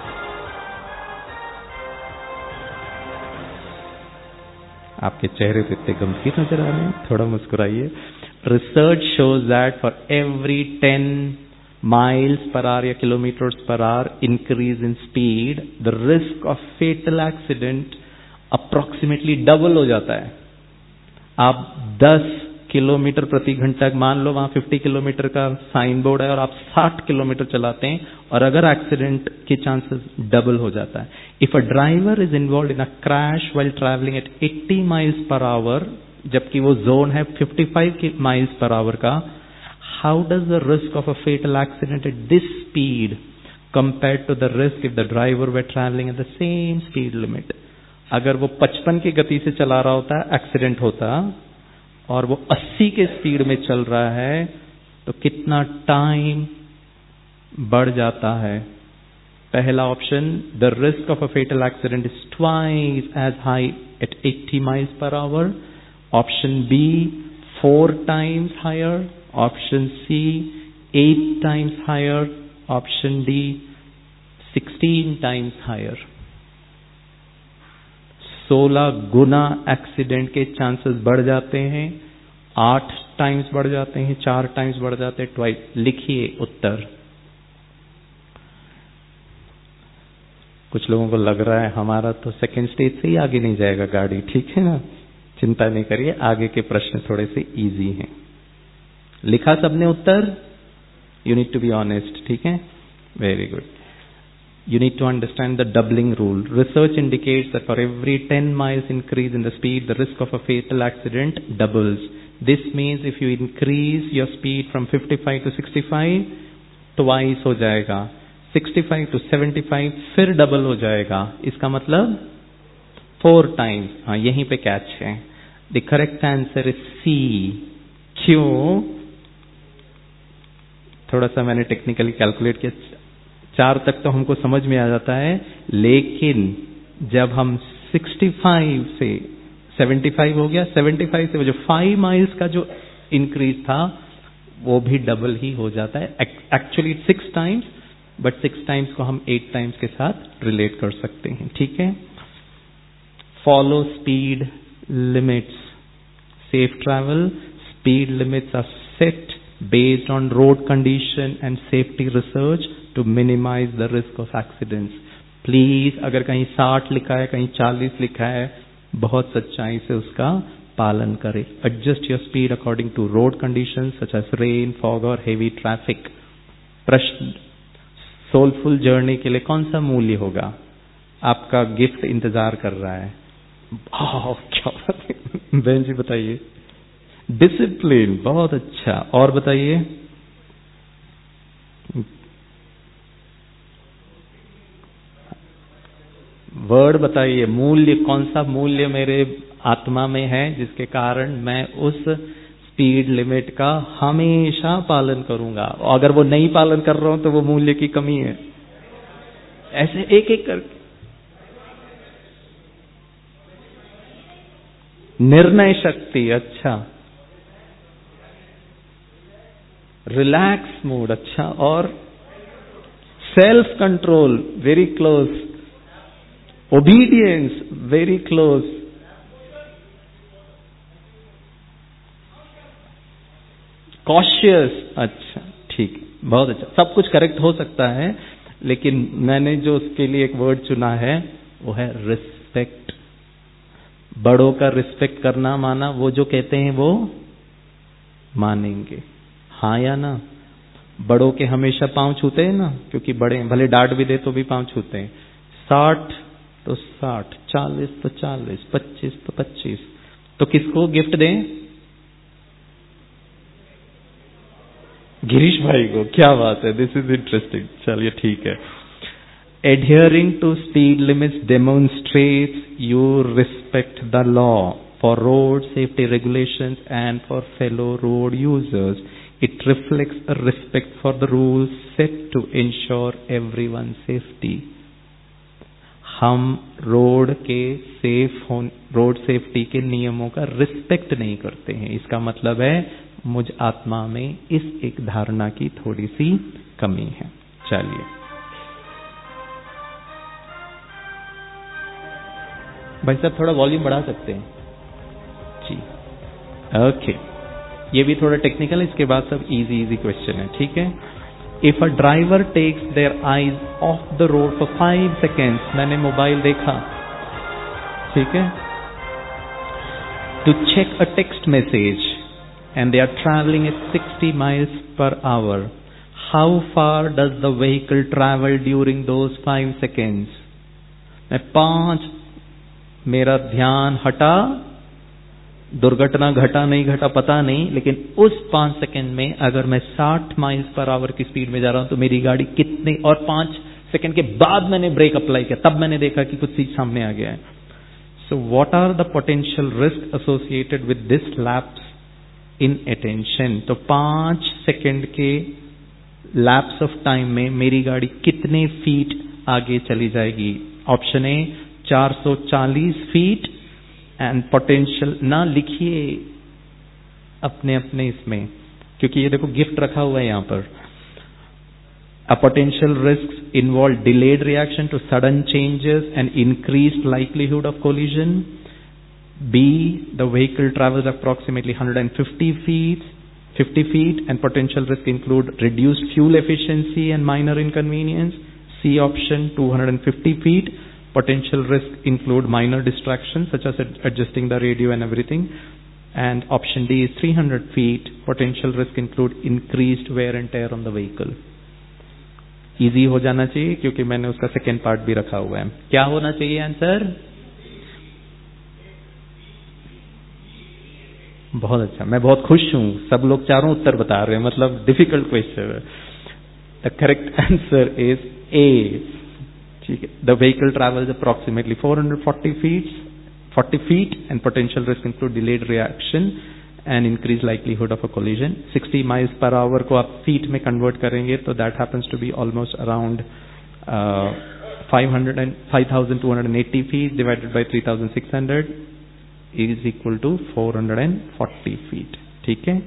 आपके चेहरे पे इतने गंभीर नजर आ रहे हैं, थोड़ा मुस्कुराइए। Research shows that for every ten miles per hour या kilometers per hour increase in speed, the risk of fatal accident approximately double हो जाता है। आप दस किलोमीटर प्रति घंटा, मान लो वहां पचास किलोमीटर का साइन बोर्ड है और आप साठ किलोमीटर चलाते हैं, और अगर एक्सीडेंट के चांसेस डबल हो जाता है। If a driver is involve in a crash while travelling at अस्सी माइल्स पर आवर, जबकि वो जोन है पचपन माइल्स पर आवर का, how does the risk of a fatal accident at this speed compared to the risk if the driver were traveling at the same speed limit? अगर वो पचपन की गति से चला रहा होता, एक्सीडेंट होता, और वो अस्सी के स्पीड में चल रहा है, तो कितना टाइम बढ़ जाता है। पहला option, the risk of a fatal accident is twice as high at अस्सी miles per hour. Option B, four times higher. Option C, eight times higher. Option D, sixteen times higher. सोलह गुना accident के chances बढ़ जाते हैं, आठ times बढ़ जाते हैं, चार टाइम्स बढ़ जाते हैं, ट्वाइस। लिखिए उत्तर। कुछ लोगों को लग रहा है हमारा तो सेकेंड स्टेज से ही आगे नहीं जाएगा गाड़ी, ठीक है ना, चिंता नहीं करिए, आगे के प्रश्न थोड़े से इजी हैं। लिखा सबने उत्तर? You need to be honest, ठीक है, very good. You need to understand the doubling rule. Research indicates that for every ten miles increase in the speed, the risk of a fatal accident doubles. This means if you increase your speed from fifty-five to sixty-five, twice हो जाएगा, sixty-five to seventy-five फिर double हो जाएगा, इसका मतलब four times। हाँ, यहीं पे कैच है। The correct answer is C। क्यों? थोड़ा सा मैंने टेक्निकली कैलकुलेट किया, चार तक तो हमको समझ में आ जाता है, लेकिन जब हम पैंसठ से पचहत्तर हो गया, पचहत्तर से वो जो फाइव माइल्स का जो इंक्रीज था वो भी डबल ही हो जाता है। Actually six times, but six times को हम एट टाइम्स के साथ रिलेट कर सकते हैं, ठीक है। Follow speed limits. Safe travel, speed limits are set based on road condition and safety research to minimize the risk of accidents. Please, अगर कहीं साठ लिखा है, कहीं चालीस लिखा है, बहुत सच्चाई से उसका पालन करें। Adjust your speed according to road conditions such as rain, fog और heavy traffic. प्रश्न, सोलफुल जर्नी के लिए कौन सा मूल्य होगा? आपका गिफ्ट इंतजार कर रहा है। क्या बात है, बहन जी बताइए। डिसिप्लिन, बहुत अच्छा। और बताइए। वर्ड बताइए, मूल्य, कौन सा मूल्य मेरे आत्मा में है जिसके कारण मैं उस स्पीड लिमिट का हमेशा पालन करूंगा। अगर वो नहीं पालन कर रहा हूं तो वो मूल्य की कमी है। ऐसे एक एक करके। निर्णय शक्ति, अच्छा। रिलैक्स मूड, अच्छा। और self control, very close. Obedience, very close. Cautious, अच्छा, ठीक, बहुत अच्छा। सब कुछ करेक्ट हो सकता है, लेकिन मैंने जो उसके लिए एक वर्ड चुना है वो है रिस्पेक्ट। बड़ों का रिस्पेक्ट करना, माना वो जो कहते हैं वो मानेंगे, हाँ या ना। बड़ों के हमेशा पांव छूते हैं ना, क्योंकि बड़े भले डांट भी दे तो भी पांव छूते हैं। साठ तो साठ, चालीस तो चालीस, पच्चीस तो पच्चीस। तो किसको गिफ्ट दें? गिरीश भाई को। क्या बात है, दिस इज इंटरेस्टिंग। चलिए ठीक है। Adhering to speed limits demonstrates you respect the law for road safety regulations and for fellow road users. It reflects a respect for the rules set to ensure everyone's safety. हम road के safe हो road safety के नियमों का respect नहीं करते हैं. इसका मतलब है मुझ आत्मा में इस एक धारणा की थोड़ी सी कमी है. चलिए भाई साहब थोड़ा वॉल्यूम बढ़ा सकते हैं जी. ओके, ये भी थोड़ा टेक्निकल है, इसके बाद सब इजी इजी क्वेश्चन है. ठीक है. If a driver takes their eyes off the road for five seconds, मैंने मोबाइल देखा, ठीक है, to check a text message and they are travelling at sixty miles per hour, how far does the vehicle travel during those five seconds. मैं पांच मेरा ध्यान हटा, दुर्घटना घटा नहीं घटा पता नहीं, लेकिन उस पांच सेकंड में अगर मैं साठ माइल्स पर आवर की स्पीड में जा रहा हूं तो मेरी गाड़ी कितने, और पांच सेकंड के बाद मैंने ब्रेक अप्लाई किया, तब मैंने देखा कि कुछ चीज सामने आ गया है. So what are the potential risk associated with this lapse in attention. तो पांच सेकंड के लैप्स ऑफ टाइम में मेरी गाड़ी कितने फीट आगे चली जाएगी. ऑप्शन ए चार सौ चालीस फीट एंड पोटेंशियल, ना लिखिए अपने अपने इसमें, क्योंकि ये देखो गिफ्ट रखा हुआ है यहां पर. A potential risk involve delayed reaction to sudden changes and increased likelihood of collision. B the vehicle travels approximately one hundred fifty feet fifty feet and potential risk include reduced fuel efficiency and minor inconvenience. C option two hundred fifty feet. Potential risk include minor distractions such as adjusting the radio and everything. And option D is three hundred feet. Potential risk include increased wear and tear on the vehicle. Easy हो जाना चाहिए क्योंकि मैंने उसका second part भी रखा हुआ है. क्या होना चाहिए आंसर? बहुत अच्छा, मैं बहुत खुश हूं, सब लोग चारों उत्तर बता रहे हैं, मतलब डिफिकल्ट क्वेश्चन है. The correct answer is A. ठीक है. The vehicle travels approximately four hundred forty feet forty feet and potential risk include delayed reaction and increased likelihood of a collision. sixty miles per hour को आप feet में convert करेंगे तो that happens to be almost around uh, five hundred and five thousand two hundred eighty feet divided by three thousand six hundred is equal to four hundred forty feet. ठीक है.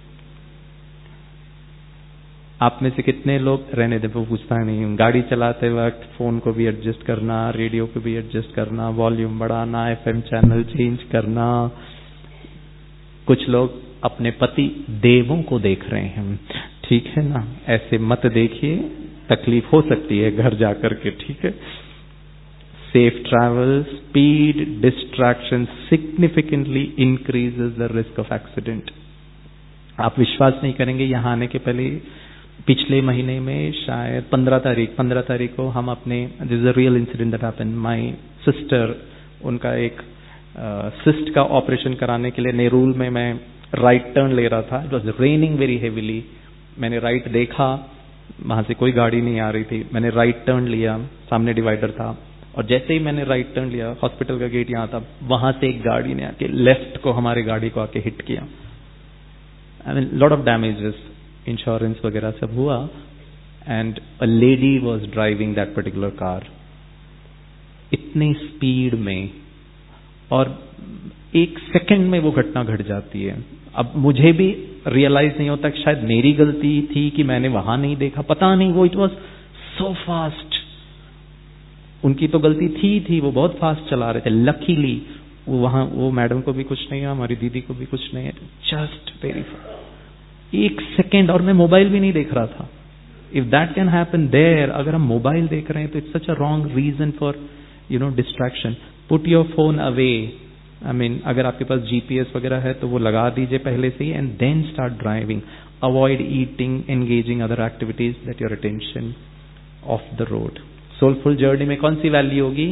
आप में से कितने लोग, रहने दे वो पूछता नहीं हूं, गाड़ी चलाते वक्त फोन को भी एडजस्ट करना, रेडियो को भी एडजस्ट करना, वॉल्यूम बढ़ाना, एफएम चैनल चेंज करना. कुछ लोग अपने पति देवों को देख रहे हैं, ठीक है ना, ऐसे मत देखिए, तकलीफ हो सकती है घर जाकर के. ठीक है. Safe travel, speed distraction significantly increases the risk of accident. आप विश्वास नहीं करेंगे, यहां आने के पहले पिछले महीने में शायद पंद्रह तारीख पंद्रह तारीख को हम अपने, this is a real incident that happened, my sister, उनका एक सिस्ट uh, का ऑपरेशन कराने के लिए नेरूल में मैं राइट टर्न ले रहा था. It was raining very heavily. मैंने राइट देखा, वहां से कोई गाड़ी नहीं आ रही थी, मैंने राइट टर्न लिया, सामने डिवाइडर था, और जैसे ही मैंने राइट टर्न लिया, हॉस्पिटल का गेट यहाँ था, वहां से एक गाड़ी ने आके लेफ्ट को हमारी गाड़ी को आके हिट किया. I mean lot of damages, insurance वगैरह सब हुआ. And a lady was driving that particular car इतनी स्पीड में, और एक सेकंड में वो घटना घट जाती है. अब मुझे भी रियलाइज नहीं होता कि शायद मेरी गलती थी कि मैंने वहां नहीं देखा, पता नहीं, वो इट वॉज सो फास्ट. उनकी तो गलती थी थी वो बहुत फास्ट चला रहे थे. लकीली वो वहां, वो मैडम को भी कुछ नहीं है, हमारी दीदी को भी कुछ नहीं है, जस्ट वेरी फास्ट, एक सेकेंड. और मैं मोबाइल भी नहीं देख रहा था. If that can happen there, अगर हम मोबाइल देख रहे हैं तो it's such a wrong reason for you know distraction. Put your phone away. I mean अगर आपके पास जीपीएस वगैरह है तो वो लगा दीजिए पहले से ही, and then start driving. Avoid eating, engaging other activities that your attention off the road. Soulful journey में कौन सी वैल्यू होगी?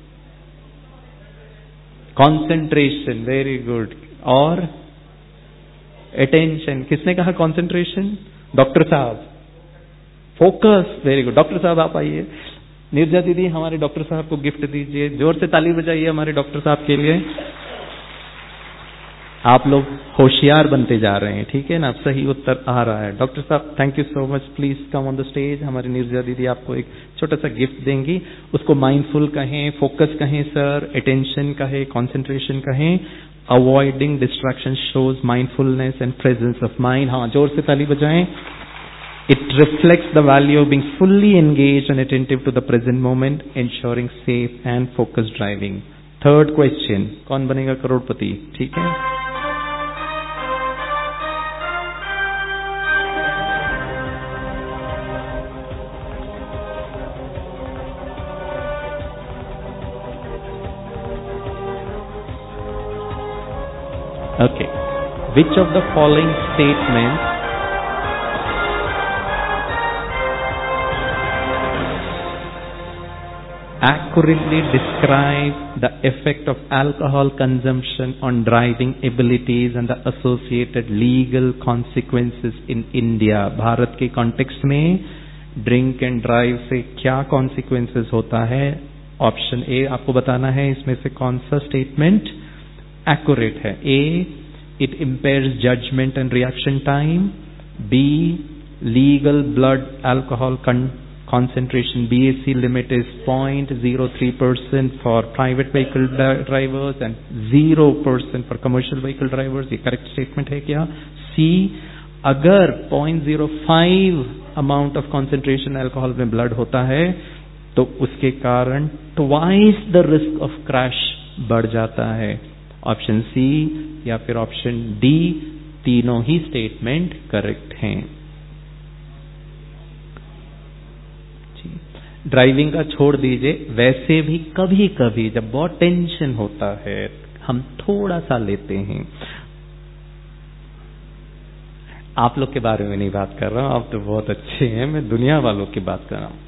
कॉन्सेंट्रेशन. Very good. और अटेंशन. किसने कहा कॉन्सेंट्रेशन? डॉक्टर साहब. फोकस. Very good. डॉक्टर साहब आप आइए. नीरजा दीदी हमारे डॉक्टर साहब को गिफ्ट दीजिए, जोर से ताली बजाइए हमारे डॉक्टर साहब के लिए। आप लोग होशियार बनते जा रहे हैं, ठीक है ना, सही उत्तर आ रहा है। डॉक्टर साहब thank you so much, please come on the stage. हमारी नीरजा दीदी आपको एक छोटा सा गिफ्ट देंगी, उसको माइंडफुल कहें, फोकस कहें सर, अटेंशन कहें, कंसंट्रेशन कहें। Avoiding distraction shows mindfulness and presence of mind. हाँ, जोर से ताली बजाएं। It reflects the value of being fully engaged and attentive to the present moment, ensuring safe and focused driving. Third question, कौन बनेगा करोड़पति? ठीक है, okay. Which of the following statements accurately describe the effect of alcohol consumption on driving abilities and the associated legal consequences in India? Bharat के context में drink and drive से क्या consequences होता है? ऑप्शन ए आपको बताना है इसमें से कौन सा स्टेटमेंट एक्यूरेट है। A, it impairs judgement and reaction time. B, legal blood alcohol concentration B A C limit is zero point zero three percent for private vehicle drivers and zero percent for commercial vehicle drivers। ये correct statement है क्या? C, अगर zero point zero five amount of concentration alcohol में blood होता है तो उसके कारण twice the risk of crash बढ़ जाता है। ऑप्शन C या फिर ऑप्शन D, तीनों ही स्टेटमेंट करेक्ट हैं। ड्राइविंग का छोड़ दीजिए, वैसे भी कभी कभी जब बहुत टेंशन होता है हम थोड़ा सा लेते हैं। आप लोग के बारे में नहीं बात कर रहा हूं, आप तो बहुत अच्छे हैं, मैं दुनिया वालों की बात कर रहा हूं।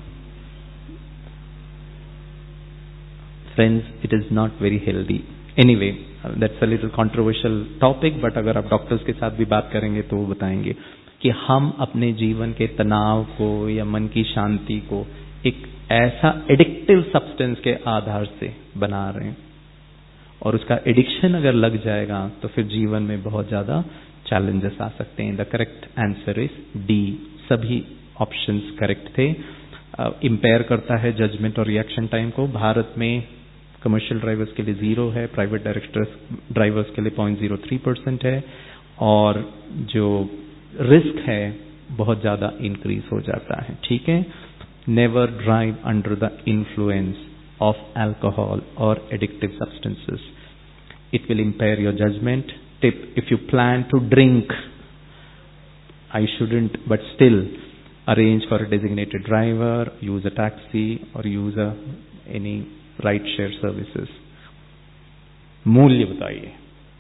Friends, it is not very healthy. Anyway, that's a little controversial topic, but अगर आप डॉक्टर्स के साथ भी बात करेंगे तो वो बताएंगे कि हम अपने जीवन के तनाव को या मन की शांति को एक ऐसा एडिक्टिव सब्सटेंस के आधार से बना रहे हैं, और उसका एडिक्शन अगर लग जाएगा तो फिर जीवन में बहुत ज्यादा चैलेंजेस आ सकते हैं। The correct answer is D, सभी ऑप्शंस करेक्ट थे। इंपेयर uh, करता है जजमेंट और रिएक्शन टाइम को। भारत में कमर्शियल ड्राइवर्स के लिए जीरो है, प्राइवेट डायरेक्टर्स ड्राइवर्स के लिए zero point zero three percent है, और जो रिस्क है बहुत ज्यादा इंक्रीज हो जाता है। ठीक है, never drive under the influence of alcohol or addictive substances. It will impair your judgment. Tip, if you plan to drink, I shouldn't, but still arrange for a designated driver, use a taxi or use a, any ride share services. मूल्य बताइए।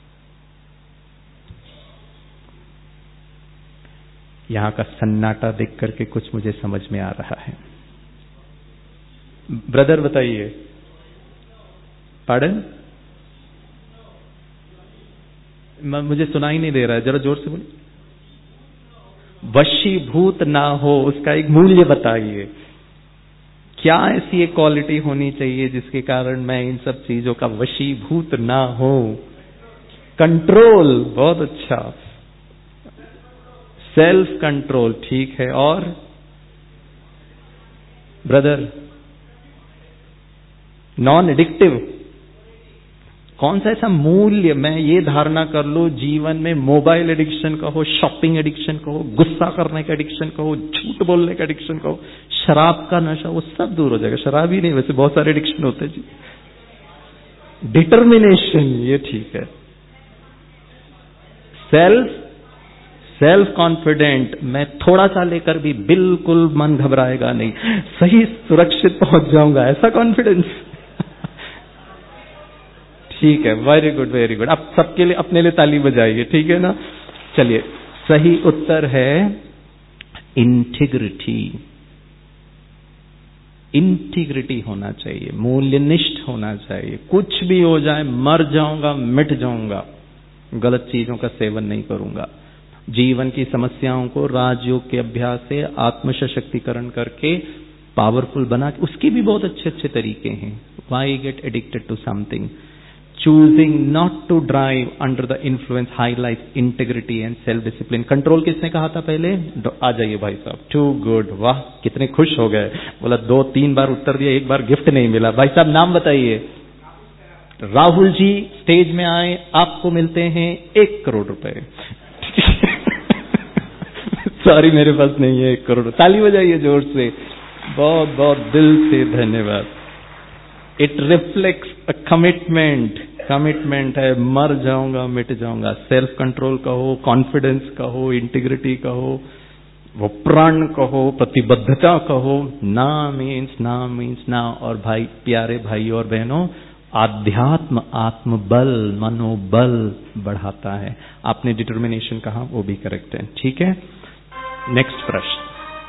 यहां का सन्नाटा देख करके कुछ मुझे समझ में आ रहा है। ब्रदर बताइए। पार्डन? मुझे सुनाई नहीं दे रहा है, जरा जोर से बोलिए। वशीभूत ना हो, उसका एक मूल्य बताइए। क्या ऐसी एक क्वालिटी होनी चाहिए जिसके कारण मैं इन सब चीजों का वशीभूत ना हो? कंट्रोल, बहुत अच्छा। सेल्फ कंट्रोल, ठीक है। और ब्रदर? Non addictive. कौन सा ऐसा मूल्य मैं ये धारणा कर लूं जीवन में मोबाइल एडिक्शन का हो, शॉपिंग एडिक्शन का हो, गुस्सा करने का एडिक्शन का हो, झूठ बोलने का एडिक्शन का हो, शराब का नशा, वो सब दूर हो जाएगा। शराब ही नहीं, वैसे बहुत सारे एडिक्शन होते हैं जी। डिटर्मिनेशन, ये ठीक है। सेल्फ सेल्फ कॉन्फिडेंट, मैं थोड़ा सा लेकर भी बिल्कुल मन घबराएगा नहीं, सही सुरक्षित पहुंच जाऊंगा, ऐसा कॉन्फिडेंस। ठीक है, वेरी गुड वेरी गुड। अब सबके लिए अपने लिए ताली बजाइए, ठीक है ना। चलिए, सही उत्तर है इंटीग्रिटी। इंटीग्रिटी होना चाहिए, मूल्यनिष्ठ होना चाहिए। कुछ भी हो जाए, मर जाऊंगा, मिट जाऊंगा, गलत चीजों का सेवन नहीं करूंगा। जीवन की समस्याओं को राजयोग के अभ्यास से आत्म सशक्तिकरण करके पावरफुल बना के, उसके भी बहुत अच्छे अच्छे तरीके हैं. Why get addicted to something? Choosing not to drive under the influence highlight integrity and self discipline. Control किसने कहा था पहले? आ जाइए भाई साहब. टू गुड, वाह कितने खुश हो गए. बोला दो तीन बार उत्तर दिया, एक बार गिफ्ट नहीं मिला. भाई साहब नाम बताइए. राहुल जी स्टेज में आए, आपको मिलते हैं एक करोड़ रुपए. सॉरी मेरे पास नहीं है एक करोड़. ताली बजाइए जोर से. बहुत बहुत दिल से धन्यवाद. It reflects a commitment. Commitment है, मर जाऊंगा मिट जाऊंगा. सेल्फ कंट्रोल कहो, कॉन्फिडेंस कहो, इंटीग्रिटी कहो, वो प्राण कहो, प्रतिबद्धता कहो. ना मीन्स ना मीन्स ना. और भाई प्यारे भाई और बहनों, आध्यात्म आत्मबल मनोबल बढ़ाता है. आपने डिटर्मिनेशन कहा, वो भी करेक्ट है. ठीक है, नेक्स्ट प्रश्न.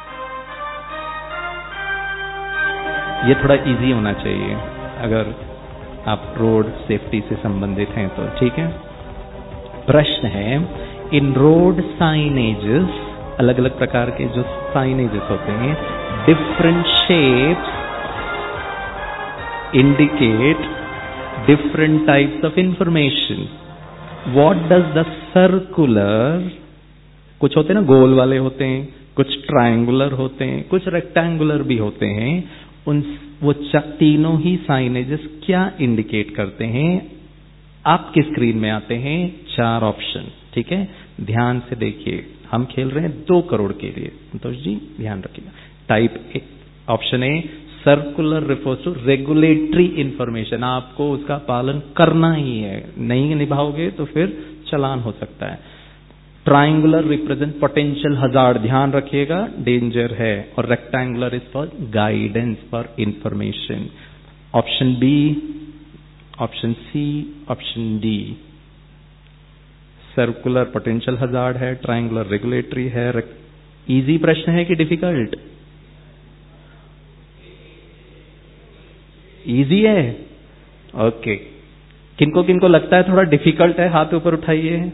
ये थोड़ा इजी होना चाहिए अगर आप रोड सेफ्टी से संबंधित हैं तो. ठीक है, प्रश्न है, इन रोड साइनेजेस, अलग अलग प्रकार के जो साइनेजेस होते हैं, different shapes indicate different types of information. What does the circular, कुछ होते हैं ना गोल वाले होते हैं, कुछ ट्रायंगुलर होते हैं, कुछ रेक्टेंगुलर भी होते हैं. उन वो तीनों ही साइनेजेस क्या इंडिकेट करते हैं? आपके स्क्रीन में आते हैं चार ऑप्शन. ठीक है, ध्यान से देखिए. हम खेल रहे हैं दो करोड़ के लिए. संतोष जी ध्यान रखिएगा. Type A, option A, circular refers to regulatory information. आपको उसका पालन करना ही है, नहीं निभाओगे तो फिर चालान हो सकता है. ट्राइंगुलर रिप्रेजेंट पोटेंशियल हजार्ड, ध्यान रखिएगा, डेंजर है. और rectangular is for guidance for information. Option B, option C, option D. Circular potential hazard है, ट्राइंगुलर रेगुलेटरी है. इजी प्रश्न है कि डिफिकल्ट? इजी है. ओके, किनको किनको लगता है थोड़ा डिफिकल्ट है, हाथ ऊपर उठाइए.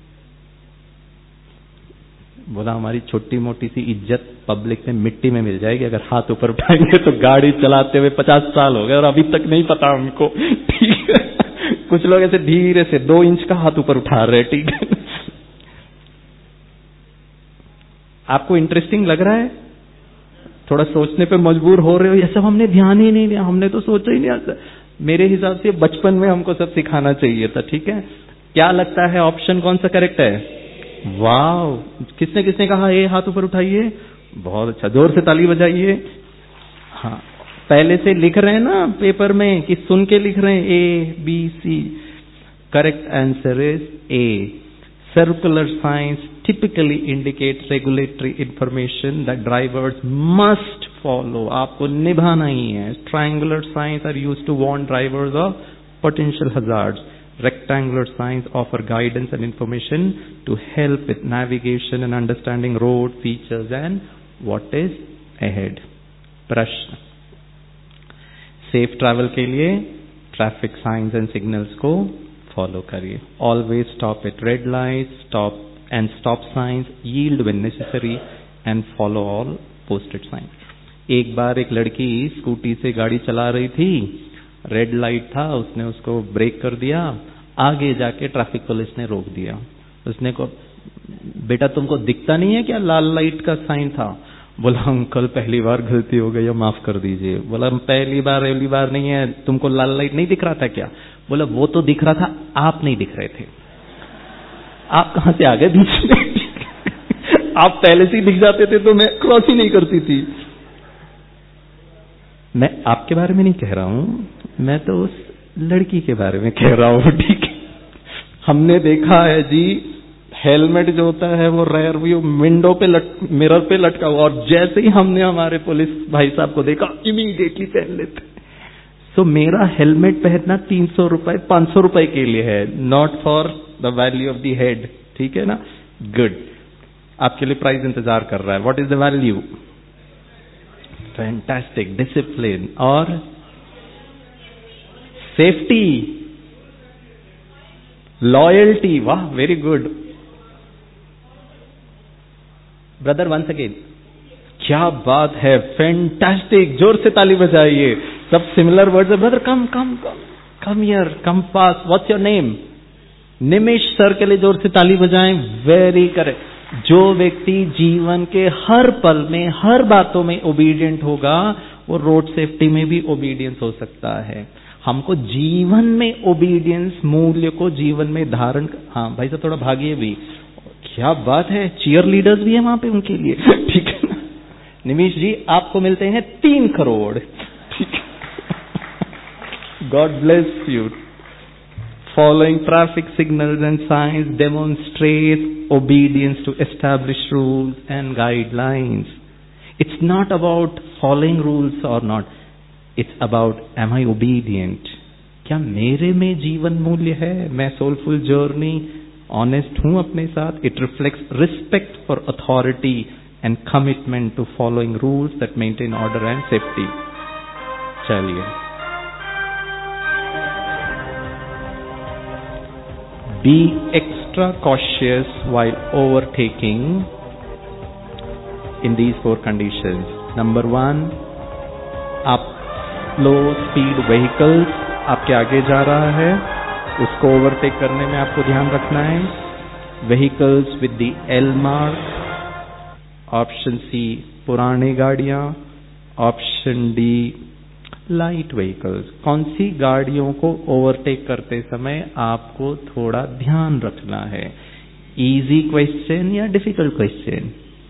बोला हमारी छोटी मोटी सी इज्जत पब्लिक में मिट्टी में मिल जाएगी अगर हाथ ऊपर उठाएंगे तो. गाड़ी चलाते हुए पचास साल हो गए और अभी तक नहीं पता हमको. ठीक है, कुछ लोग ऐसे धीरे से दो इंच का हाथ ऊपर उठा रहे. ठीक है, आपको इंटरेस्टिंग लग रहा है? थोड़ा सोचने पे मजबूर हो रहे हो. ये सब हमने ध्यान ही नहीं दिया, हमने तो सोचा ही नहीं. आता मेरे हिसाब से बचपन में हमको सब सिखाना चाहिए था. ठीक है, क्या लगता है ऑप्शन कौन सा करेक्ट है? वाव, किसने किसने कहा ये? हाथ ऊपर उठाइए. बहुत अच्छा, जोर से ताली बजाइए. हाँ, पहले से लिख रहे हैं ना पेपर में कि सुन के लिख रहे हैं? A B C. Correct answer is A. Circular signs typically indicates regulatory information that drivers must follow. आपको निभाना ही है. Triangular signs are used to warn drivers of potential hazards. Rectangular signs offer guidance and information to help with navigation and understanding road features and what is ahead. प्रश्न, safe travel के लिए traffic signs and signals को follow करिए. Always stop at red light, stop and stop signs, yield when necessary and follow all posted signs. एक बार एक लड़की scooty से गाड़ी चला रही थी, रेड लाइट था, उसने उसको ब्रेक कर दिया. आगे जाके ट्रैफिक पुलिस ने रोक दिया. उसने को, बेटा तुमको दिखता नहीं है क्या लाल लाइट का साइन था? बोला अंकल पहली बार गलती हो गई, माफ कर दीजिए. बोला पहली बार पहली बार नहीं है, तुमको लाल लाइट नहीं दिख रहा था क्या? बोला वो तो दिख रहा था, आप नहीं दिख रहे थे. आप कहां से आ गए बीच में? आप पहले से ही दिख जाते थे तो मैं क्रॉस ही नहीं करती थी. मैं आपके बारे में नहीं कह रहा हूं, मैं तो उस लड़की के बारे में कह रहा हूं. ठीक है, हमने देखा है जी, हेलमेट जो होता है वो रेयर व्यू विंडो पे लट, मिरर पे लटका हुआ, और जैसे ही हमने हमारे पुलिस भाई साहब को देखा इमीडिएटली पहन लेते. सो so, मेरा हेलमेट पहनना तीन सौ रुपए पांच सौ रुपए के लिए है, not for the value of the head. ठीक है ना? गुड, आपके लिए प्राइज इंतजार कर रहा है. What is the value? Fantastic. Discipline और सेफ्टी, लॉयल्टी. वाह, very good brother. Once again, क्या बात है, फैंटास्टिक, जोर से ताली बजाइए। सब सिमिलर वर्ड्स है। Brother come come come come here, come पास, what's your name? Nimish sir के लिए जोर से ताली बजाएं। Very correct. जो व्यक्ति जीवन के हर पल में, हर बातों में ओबीडियंट होगा, वो रोड सेफ्टी में भी ओबीडियंस हो सकता है। हमको जीवन में ओबीडियंस मूल्य को जीवन में धारण, हाँ भाई साहब थोड़ा भागिए भी। क्या बात है, चीयर लीडर्स भी है वहां पे उनके लिए, ठीक है ना। निमिष जी आपको मिलते हैं तीन करोड़, ठीक है। God bless you. Following traffic signals and signs demonstrates obedience to established rules and guidelines. It's not about following rules or not. It's about am I obedient? क्या मेरे में जीवन मूल्य है? मैं soulful journey honest हूं अपने साथ? It reflects respect for authority and commitment to following rules that maintain order and safety. चलिए, be extra cautious while overtaking in these four conditions. Number one, आप low speed vehicles, आपके आगे जा रहा है, उसको ओवरटेक करने में आपको ध्यान रखना है। Vehicles with the L mark, option C पुरानी गाड़ियां, ऑप्शन डी लाइट व्हीकल्स। कौन सी गाड़ियों को ओवरटेक करते समय आपको थोड़ा ध्यान रखना है? इजी क्वेश्चन या डिफिकल्ट क्वेश्चन?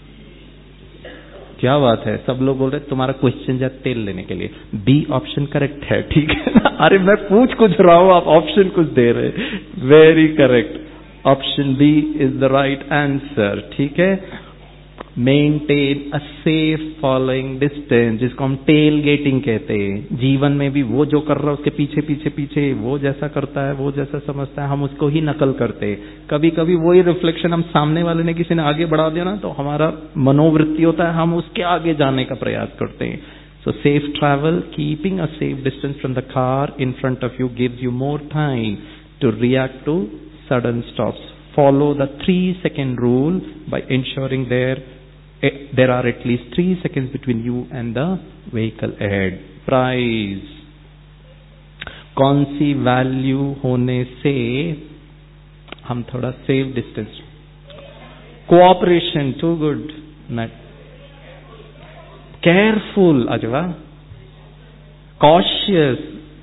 क्या बात है, सब लोग बोल रहे तुम्हारा क्वेश्चन जा तेल लेने के लिए। बी ऑप्शन करेक्ट है, ठीक है ना। अरे मैं पूछ कुछ रहा हूं, आप ऑप्शन कुछ दे रहे। Very correct, option B is the right answer, ठीक है। Maintain a safe following distance, जिसको हम टेल गेटिंग कहते हैं। जीवन में भी वो जो कर रहा है उसके पीछे पीछे पीछे, वो जैसा करता है, वो जैसा समझता है, हम उसको ही नकल करते हैं। कभी कभी वही रिफ्लेक्शन हम सामने वाले ने किसी ने आगे बढ़ा दिया ना, तो हमारा मनोवृत्ति होता है हम उसके आगे जाने का प्रयास करते हैं। So safe travel, keeping a safe distance from the car in front of you gives you more time to react to sudden stops. Follow the three second rule by ensuring there there are at least three seconds between you and the vehicle ahead. Price, कौन सी value होने से हम थोड़ा safe distance? Cooperation, too good. Careful, अजवा, cautious,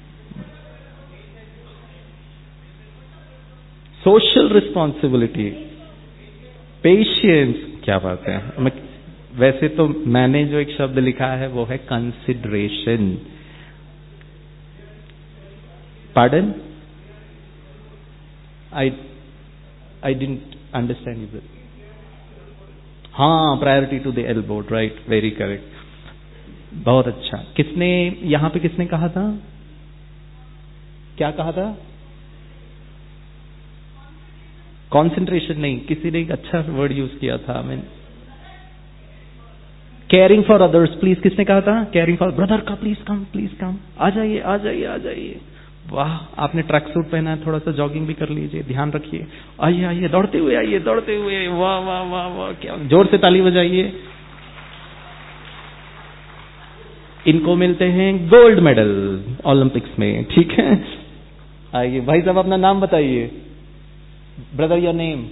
social responsibility, patience. क्या बात है। मैं वैसे तो मैंने जो एक शब्द लिखा है वो है consideration. Pardon, I I didn't understand you. हाँ, priority to the elbow, right, very correct, बहुत अच्छा। किसने यहां पे किसने कहा था? क्या कहा था? कॉन्सेंट्रेशन नहीं, किसी ने एक अच्छा वर्ड यूज किया था। मैं केयरिंग फॉर अदर्स, प्लीज, किसने कहा था? केयरिंग फॉर ब्रदर का, प्लीज कम, प्लीज कम, आ जाइए आ जाइए आ जाइए। वाह, आपने ट्रैक सूट पहना है, थोड़ा सा जॉगिंग भी कर लीजिए, ध्यान रखिए। आइए आइए, दौड़ते हुए आइए, दौड़ते हुए। वाह वाह वाह वाह, क्या जोर से ताली बजाइए। इनको मिलते हैं गोल्ड मेडल ओलंपिक्स में, ठीक है। आइए भाई साहब, अपना नाम बताइए। Brother, your name?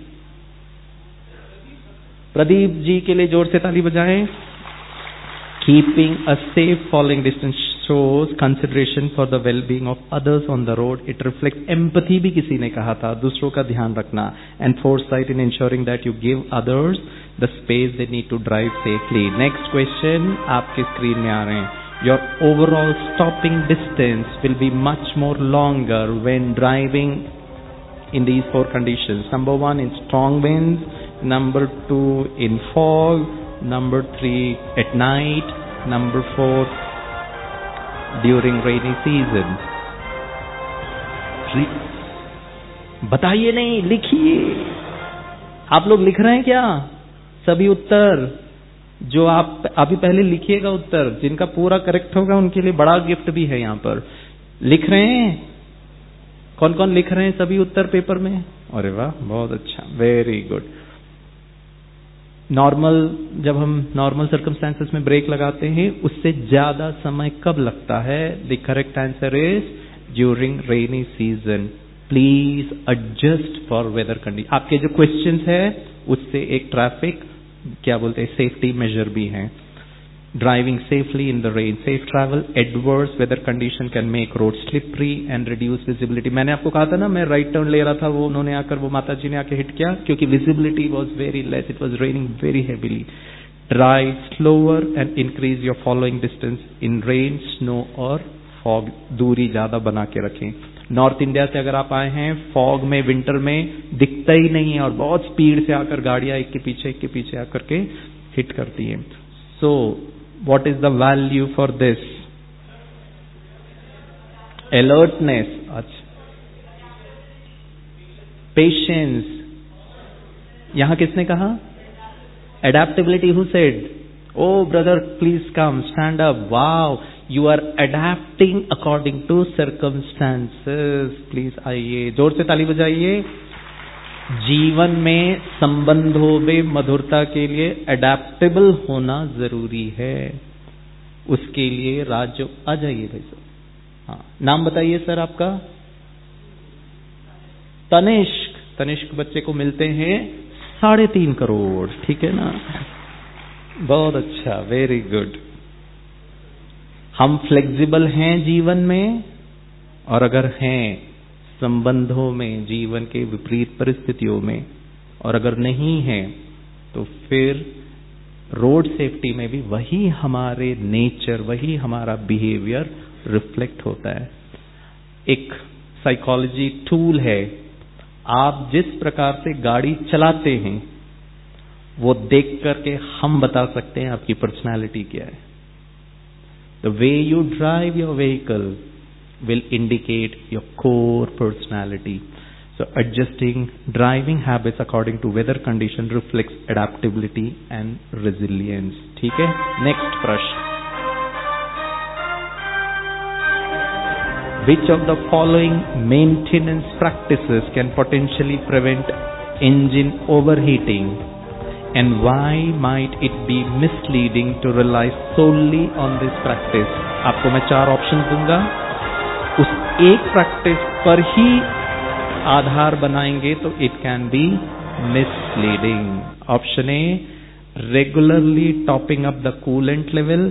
Pradeep ji के लिए जोर से ताली बजाएं। Keeping a safe following distance shows consideration for the well being of others on the road. It reflect empathy, भी किसी ने कहा था, दूसरों का ध्यान रखना। And foresight in ensuring that you give others the space they need to drive safely. Next question आपके स्क्रीन में आ रहे हैं। Your overall stopping distance will be much more longer when driving in these four conditions. Number one, in strong winds. Number two, in fog. Number three, at night. Number four, during rainy season. बताइए नहीं, लिखिए। आप लोग लिख रहे हैं क्या सभी उत्तर? जो आप अभी पहले लिखिएगा उत्तर, जिनका पूरा करेक्ट होगा उनके लिए बड़ा गिफ्ट भी है यहाँ पर। लिख रहे हैं? कौन कौन लिख रहे हैं सभी उत्तर पेपर में? अरे वाह, बहुत अच्छा, वेरी गुड। नॉर्मल, जब हम नॉर्मल सर्कमस्टेंसेस में ब्रेक लगाते हैं उससे ज्यादा समय कब लगता है? The correct answer is during rainy season. Please adjust for weather condition. आपके जो क्वेश्चंस है उससे एक ट्रैफिक क्या बोलते हैं सेफ्टी मेजर भी है। Driving safely in the rain, safe travel, adverse weather condition can make road slippery and reduce visibility. मैंने आपको कहा था ना, मैं राइट टर्न ले रहा था, वो उन्होंने आकर, वो माता जी ने आकर हिट किया क्योंकि visibility was very less, it was raining very heavily. Drive slower and increase your following distance in rain, snow और फॉग। दूरी ज्यादा बना के रखें। नॉर्थ इंडिया से अगर आप आए हैं, फॉग में विंटर में दिखता ही नहीं है और बहुत स्पीड से आकर गाड़ियां एक के पीछे एक के पीछे आकर के हिट करती हैं। सो what is the value for this? Alertness, अच्छा, patience, यहां किसने कहा? Adaptability, who said? Oh brother, please come, stand up. Wow, you are adapting according to circumstances. Please आइए, जोर से ताली बजाइए। जीवन में संबंधों में मधुरता के लिए अडेप्टेबल होना जरूरी है। उसके लिए राज आ जाइए भाई साहब। हाँ, नाम बताइए सर आपका? तनिष्क। तनिष्क बच्चे को मिलते हैं साढ़े तीन करोड़, ठीक है ना? बहुत अच्छा, वेरी गुड। हम फ्लेक्सिबल हैं जीवन में, और अगर हैं संबंधों में, जीवन के विपरीत परिस्थितियों में, और अगर नहीं है तो फिर रोड सेफ्टी में भी वही हमारे नेचर, वही हमारा बिहेवियर रिफ्लेक्ट होता है। एक साइकोलॉजी टूल है, आप जिस प्रकार से गाड़ी चलाते हैं वो देख करके हम बता सकते हैं आपकी पर्सनालिटी क्या है। The way you drive your vehicle will indicate your core personality. So adjusting driving habits according to weather condition reflects adaptability and resilience. ठीक है? Next प्रश्न. Which of the following maintenance practices can potentially prevent engine overheating, and why might it be misleading to rely solely on this practice? आपको मैं चार option दूंगा, उस एक practice पर ही आधार बनाएंगे तो it can be misleading. Option A, regularly topping up the coolant level.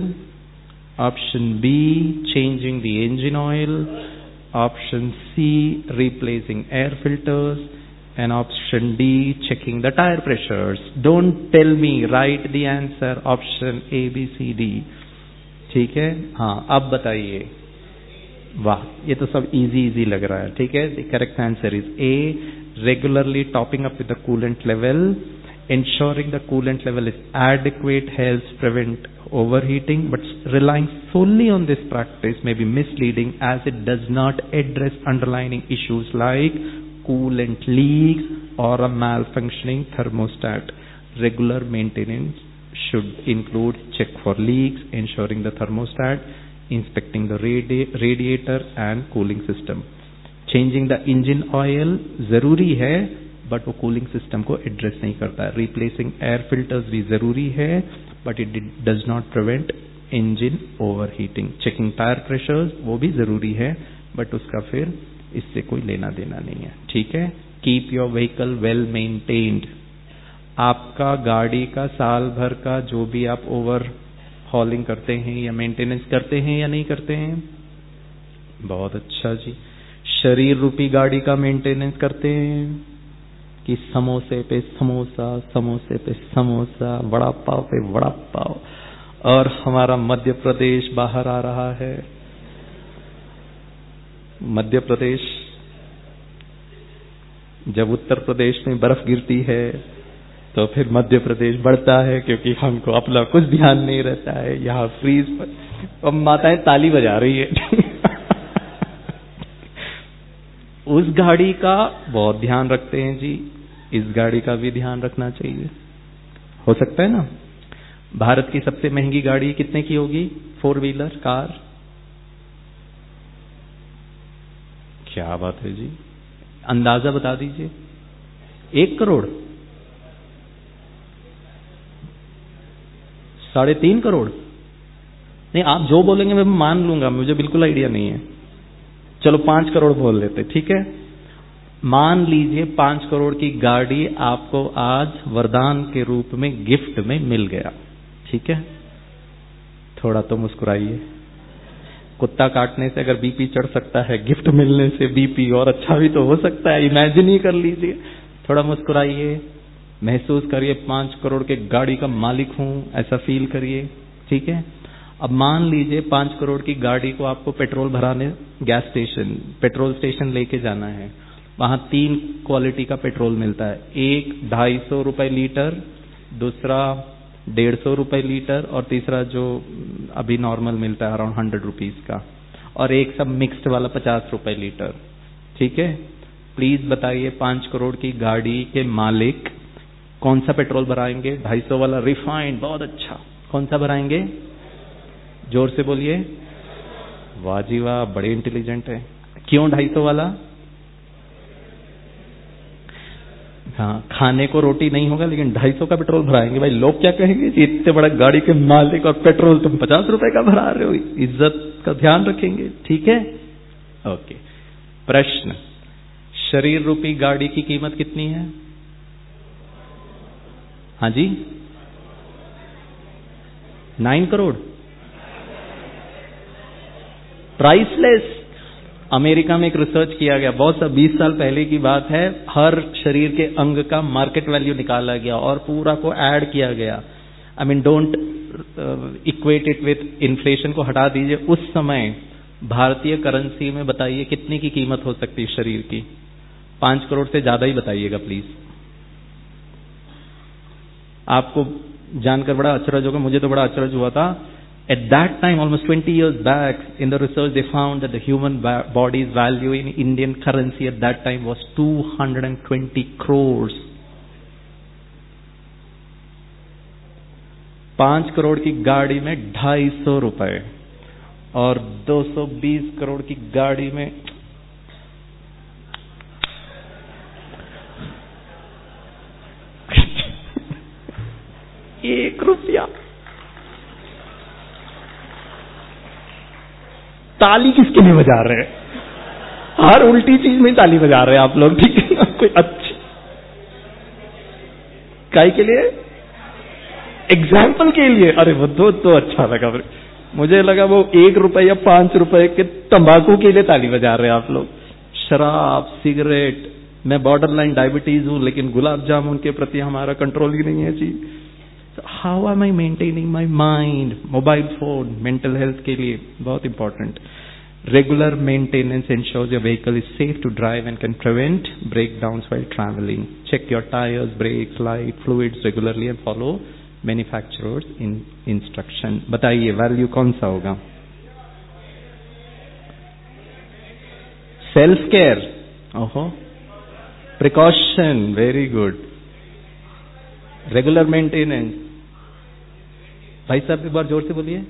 Option B, changing the engine oil. Option C, replacing air filters. And option D, checking the tyre pressures. Don't tell me, write the answer, option A B C D. ठीक है? हाँ, अब बताइए। वाह, ये तो सब easy easy लग रहा है। ठीक है? The correct answer is A, regularly topping up with the coolant level. Ensuring the coolant level is adequate helps prevent overheating, but relying solely on this practice may be misleading as it does not address underlying issues like coolant leaks or a malfunctioning thermostat. Regular maintenance should include check for leaks, ensuring the thermostat, inspecting the radi radiator and cooling system. Changing the engine oil जरूरी है, but वो cooling system को address नहीं करता है। Replacing air filters भी जरूरी है, but it does not prevent engine overheating. Checking tyre pressures वो भी जरूरी है, बट उसका फिर इससे कोई लेना देना नहीं है। ठीक है? Keep your vehicle well maintained. आपका गाड़ी का साल भर का जो भी आप ओवर हॉलिंग करते हैं या मेंटेनेंस करते हैं या नहीं करते हैं? बहुत अच्छा जी। शरीर रूपी गाड़ी का मेंटेनेंस करते हैं कि समोसे पे समोसा, समोसे पे समोसा, वड़ा पाव पे वड़ा पाव, और हमारा मध्य प्रदेश बाहर आ रहा है। मध्य प्रदेश, जब उत्तर प्रदेश में बर्फ गिरती है तो फिर मध्य प्रदेश बढ़ता है, क्योंकि हमको अपना कुछ ध्यान नहीं रहता है। यहाँ फ्रीज पर अब माताएं ताली बजा रही है। उस गाड़ी का बहुत ध्यान रखते हैं जी, इस गाड़ी का भी ध्यान रखना चाहिए। हो सकता है ना? भारत की सबसे महंगी गाड़ी कितने की होगी? Four wheeler car? क्या बात है जी, अंदाजा बता दीजिए। एक करोड़? साढ़े तीन करोड़ नहीं, आप जो बोलेंगे मैं मान लूंगा, मुझे बिल्कुल आइडिया नहीं है। चलो पांच करोड़ बोल लेते, ठीक है। मान लीजिए पांच करोड़ की गाड़ी आपको आज वरदान के रूप में गिफ्ट में मिल गया, ठीक है। थोड़ा तो मुस्कुराइए। कुत्ता काटने से अगर बीपी चढ़ सकता है, गिफ्ट मिलने से बीपी और अच्छा भी तो हो सकता है, इमेजिन ही कर लीजिए। थोड़ा मुस्कुराइए, महसूस करिए पांच करोड़ के गाड़ी का मालिक हूं, ऐसा फील करिए, ठीक है। अब मान लीजिए पांच करोड़ की गाड़ी को आपको पेट्रोल भराने गैस स्टेशन, पेट्रोल स्टेशन लेके जाना है। वहां तीन क्वालिटी का पेट्रोल मिलता है, एक ढाई सौ रुपए लीटर, दूसरा डेढ़ सौ रुपए लीटर और तीसरा जो अभी नॉर्मल मिलता है अराउंड हंड्रेड रुपीज का, और एक सब मिक्स्ड वाला पचास रुपए लीटर, ठीक है। प्लीज बताइए पांच करोड़ की गाड़ी के मालिक कौन सा पेट्रोल भराएंगे? ढाई सौ वाला रिफाइंड, बहुत अच्छा। कौन सा भराएंगे? जोर से बोलिए। वाह जी वाह, बड़े इंटेलिजेंट है। क्यों ढाई सौ वाला? हाँ, खाने को रोटी नहीं होगा लेकिन ढाई सौ का पेट्रोल भराएंगे। भाई लोग क्या कहेंगे, इतने बड़ा गाड़ी के मालिक और पेट्रोल तुम पचास रुपए का भरा रहे हो। इज्जत का ध्यान रखेंगे, ठीक है। ओके। प्रश्न, शरीर रूपी गाड़ी की कीमत कितनी है? हाँ जी, नाइन करोड़। प्राइसलेस। अमेरिका में एक रिसर्च किया गया, बहुत सा बीस साल पहले की बात है, हर शरीर के अंग का मार्केट वैल्यू निकाला गया और पूरा को ऐड किया गया। I mean don't equate it with inflation, को हटा दीजिए। उस समय भारतीय करेंसी में बताइए कितने की कीमत हो सकती है शरीर की? पांच करोड़ से ज्यादा ही बताइएगा प्लीज। आपको जानकर बड़ा अचरज होगा, मुझे तो बड़ा अचरज हुआ था। At that time, almost twenty years back, in the research they found that the human body's value in Indian currency at that time was two hundred twenty crores. पांच करोड़ की गाड़ी में ढाई सौ रुपए और दो सौ बीस करोड़ की गाड़ी में एक रुपया। ताली किसके लिए बजा रहे हैं? हर उल्टी चीज में ताली बजा रहे हैं आप लोग, ठीक है ना। कोई अच्छी काय के लिए? एग्जाम्पल के लिए। अरे वो तो, तो अच्छा लगा, मुझे लगा वो एक रुपए या पांच रुपए के तंबाकू के लिए ताली बजा रहे हैं आप लोग। शराब, सिगरेट, मैं बॉर्डर लाइन डायबिटीज हूं लेकिन गुलाब जामुन के प्रति हमारा कंट्रोल ही नहीं है जी। How am I maintaining my mind? Mobile phone mental health के लिए बहुत important. Regular maintenance ensures your vehicle is safe to drive and can prevent breakdowns while traveling. Check your tires, brakes, light, fluids regularly and follow manufacturer's in instruction. बताइए value कौन सा होगा? Self care, ओहो, precaution, very good. Regular maintenance, भाई साहब एक बार जोर से बोलिए,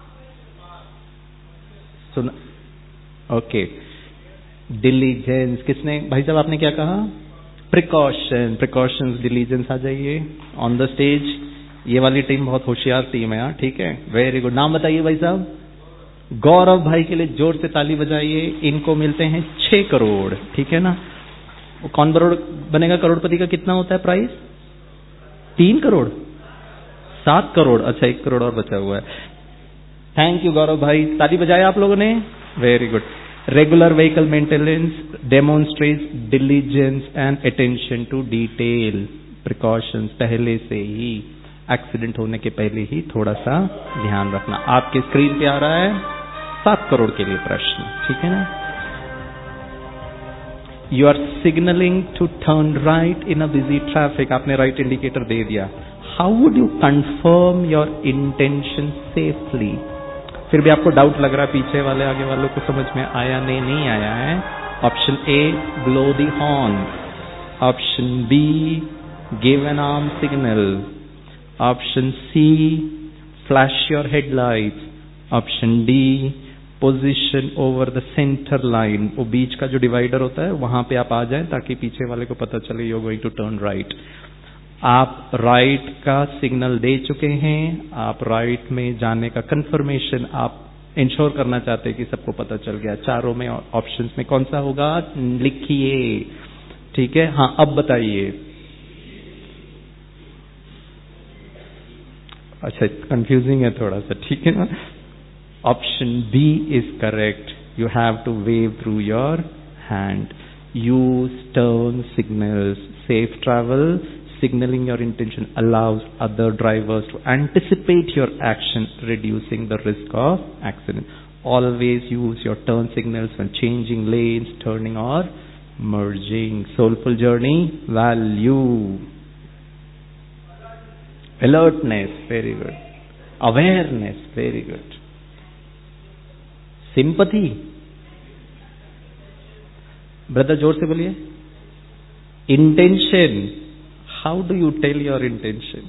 सुना? ओके। डिलीजेंस, किसने? भाई साहब आपने क्या कहा? Precaution, precautions, diligence. आ जाइए ऑन द स्टेज। ये वाली टीम बहुत होशियार टीम है यार, ठीक है, वेरी गुड। नाम बताइए भाई साहब। गौरव भाई के लिए जोर से ताली बजाइए। इनको मिलते हैं छह करोड़, ठीक है ना। कौन करोड़ बनेगा? करोड़पति का कितना होता है प्राइस? तीन करोड़, सात करोड़। अच्छा, एक करोड़ और बचा हुआ है। थैंक यू गौरव भाई, ताली बजाया आप लोगों ने, very good. Regular vehicle maintenance demonstrates diligence and attention to detail. Precautions, पहले से ही एक्सीडेंट होने के पहले ही थोड़ा सा ध्यान रखना। आपके स्क्रीन पे आ रहा है सात करोड़ के लिए प्रश्न, ठीक है ना। You are signalling to turn right in a busy traffic. आपने राइट इंडिकेटर दे दिया। How would you confirm your intention safely? फिर भी आपको डाउट लग रहा है, पीछे वाले आगे वालों को समझ में आया नहीं, नहीं आया है। Option A, blow the horn. Option B, give an arm signal. Option C, flash your headlights. Option D, position over the centre line. वो बीच का जो डिवाइडर होता है वहां पे आप आ जाएं ताकि पीछे वाले को पता चले you are going to turn right. आप राइट का सिग्नल दे चुके हैं, आप राइट में जाने का कंफर्मेशन आप इंश्योर करना चाहते हैं कि सबको पता चल गया। चारों में ऑप्शंस में कौन सा होगा, लिखिए। ठीक है, हाँ अब बताइए। अच्छा, कंफ्यूजिंग है थोड़ा सा, ठीक है ना। Option B is correct. You have to wave through your hand, use turn signals, safe travel, signaling your intention allows other drivers to anticipate your action, reducing the risk of accident. Always use your turn signals when changing lanes, turning or merging. Soulful journey value. Alertness, very good. Awareness, very good. Sympathy. Brother, जोर से बोलिए। Intention. How do you tell your intention?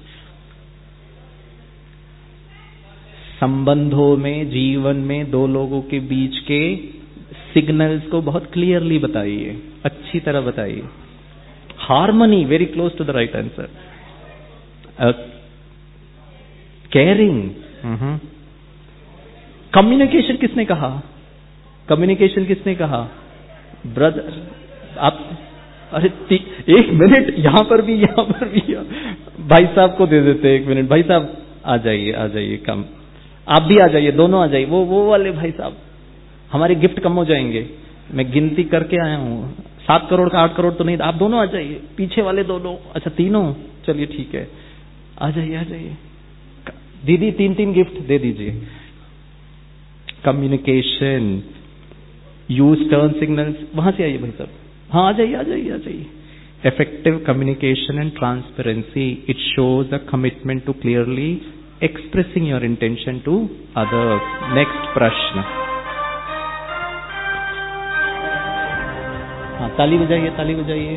संबंधों में, जीवन में दो लोगों के बीच के सिग्नल्स को बहुत क्लियरली बताइए, अच्छी तरह बताइए। Harmony, very close to the right answer. Caring. Communication किसने कहा? कम्युनिकेशन किसने कहा? ब्रदर, आप अरे एक मिनट, यहां पर भी यहां पर भी भाई साहब को दे देते एक मिनट। भाई साहब आ जाइए, आ जाइए, कम आप भी आ जाइए, दोनों आ जाइए। वो वो वाले भाई साहब, हमारे गिफ्ट कम हो जाएंगे। मैं गिनती करके आया हूँ, सात करोड़ का आठ करोड़ तो नहीं। आप दोनों आ जाइए, पीछे वाले दोनों। अच्छा तीनों, चलिए ठीक है, आ जाइए आ जाइए। दीदी तीन तीन गिफ्ट दे दीजिए। कम्युनिकेशन, यूज टर्न सिग्नल्स, वहां से आइए भाई साहब। हाँ आ जाइए आ जाइए आ जाइए। Effective communication and transparency. It shows a commitment to clearly expressing your intention to others. Next प्रश्न। हाँ ताली बजाइए, ताली बजाइए।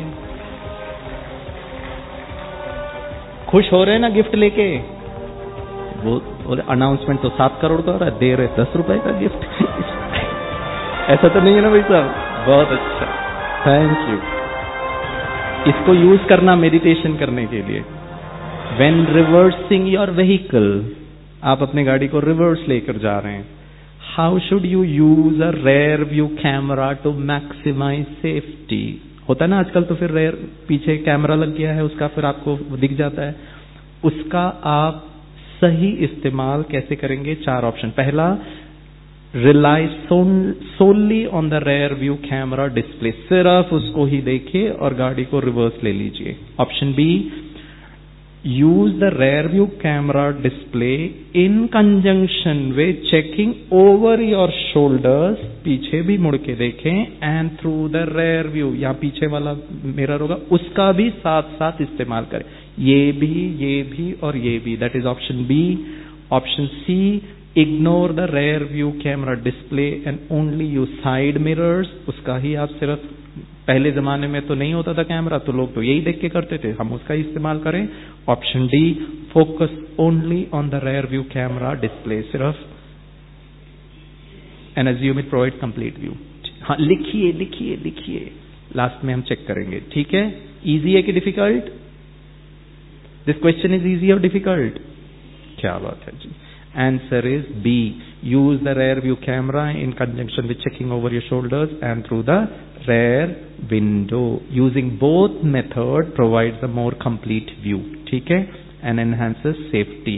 खुश हो रहे हैं ना गिफ्ट लेके? वो अनाउंसमेंट तो सात करोड़ का हो रहा है, दे रहे दस रुपए का गिफ्ट। ऐसा तो नहीं है ना भाई साहब? बहुत अच्छा, थैंक यू। इसको यूज करना मेडिटेशन करने के लिए। When reversing your vehicle, आप अपने गाड़ी को रिवर्स लेकर जा रहे हैं, how should you use a rear view camera to maximize safety? होता है ना आजकल, तो फिर रेयर पीछे कैमरा लग गया है उसका, फिर आपको दिख जाता है। उसका आप सही इस्तेमाल कैसे करेंगे? चार ऑप्शन। पहला, rely solely on the rear view camera display, सिर्फ उसको ही देखिए और गाड़ी को रिवर्स ले लीजिए। Option B, use the rear view camera display in conjunction with checking over your shoulders, पीछे भी मुड़ के देखें, and through the rear view, यहाँ पीछे वाला मिरर होगा उसका भी साथ साथ इस्तेमाल करें। ये भी, ये भी और ये भी। That is option B. Option C, ignore the rear view camera display and only use side mirrors, उसका ही आप सिर्फ, पहले जमाने में तो नहीं होता था कैमरा, तो लोग तो यही देख के करते थे, हम उसका ही इस्तेमाल करें। Option D, focus only on the rear view camera display, सिर्फ, and assume it provide complete view. हाँ लिखिए लिखिए लिखिए, लास्ट में हम चेक करेंगे, ठीक है? इजी है कि difficult? This question is easy और डिफिकल्ट? क्या बात है जी। Answer is B. Use the rear view camera in conjunction with checking over your shoulders and through the rear window. Using both method provides a more complete view. ठीक है? And enhances safety.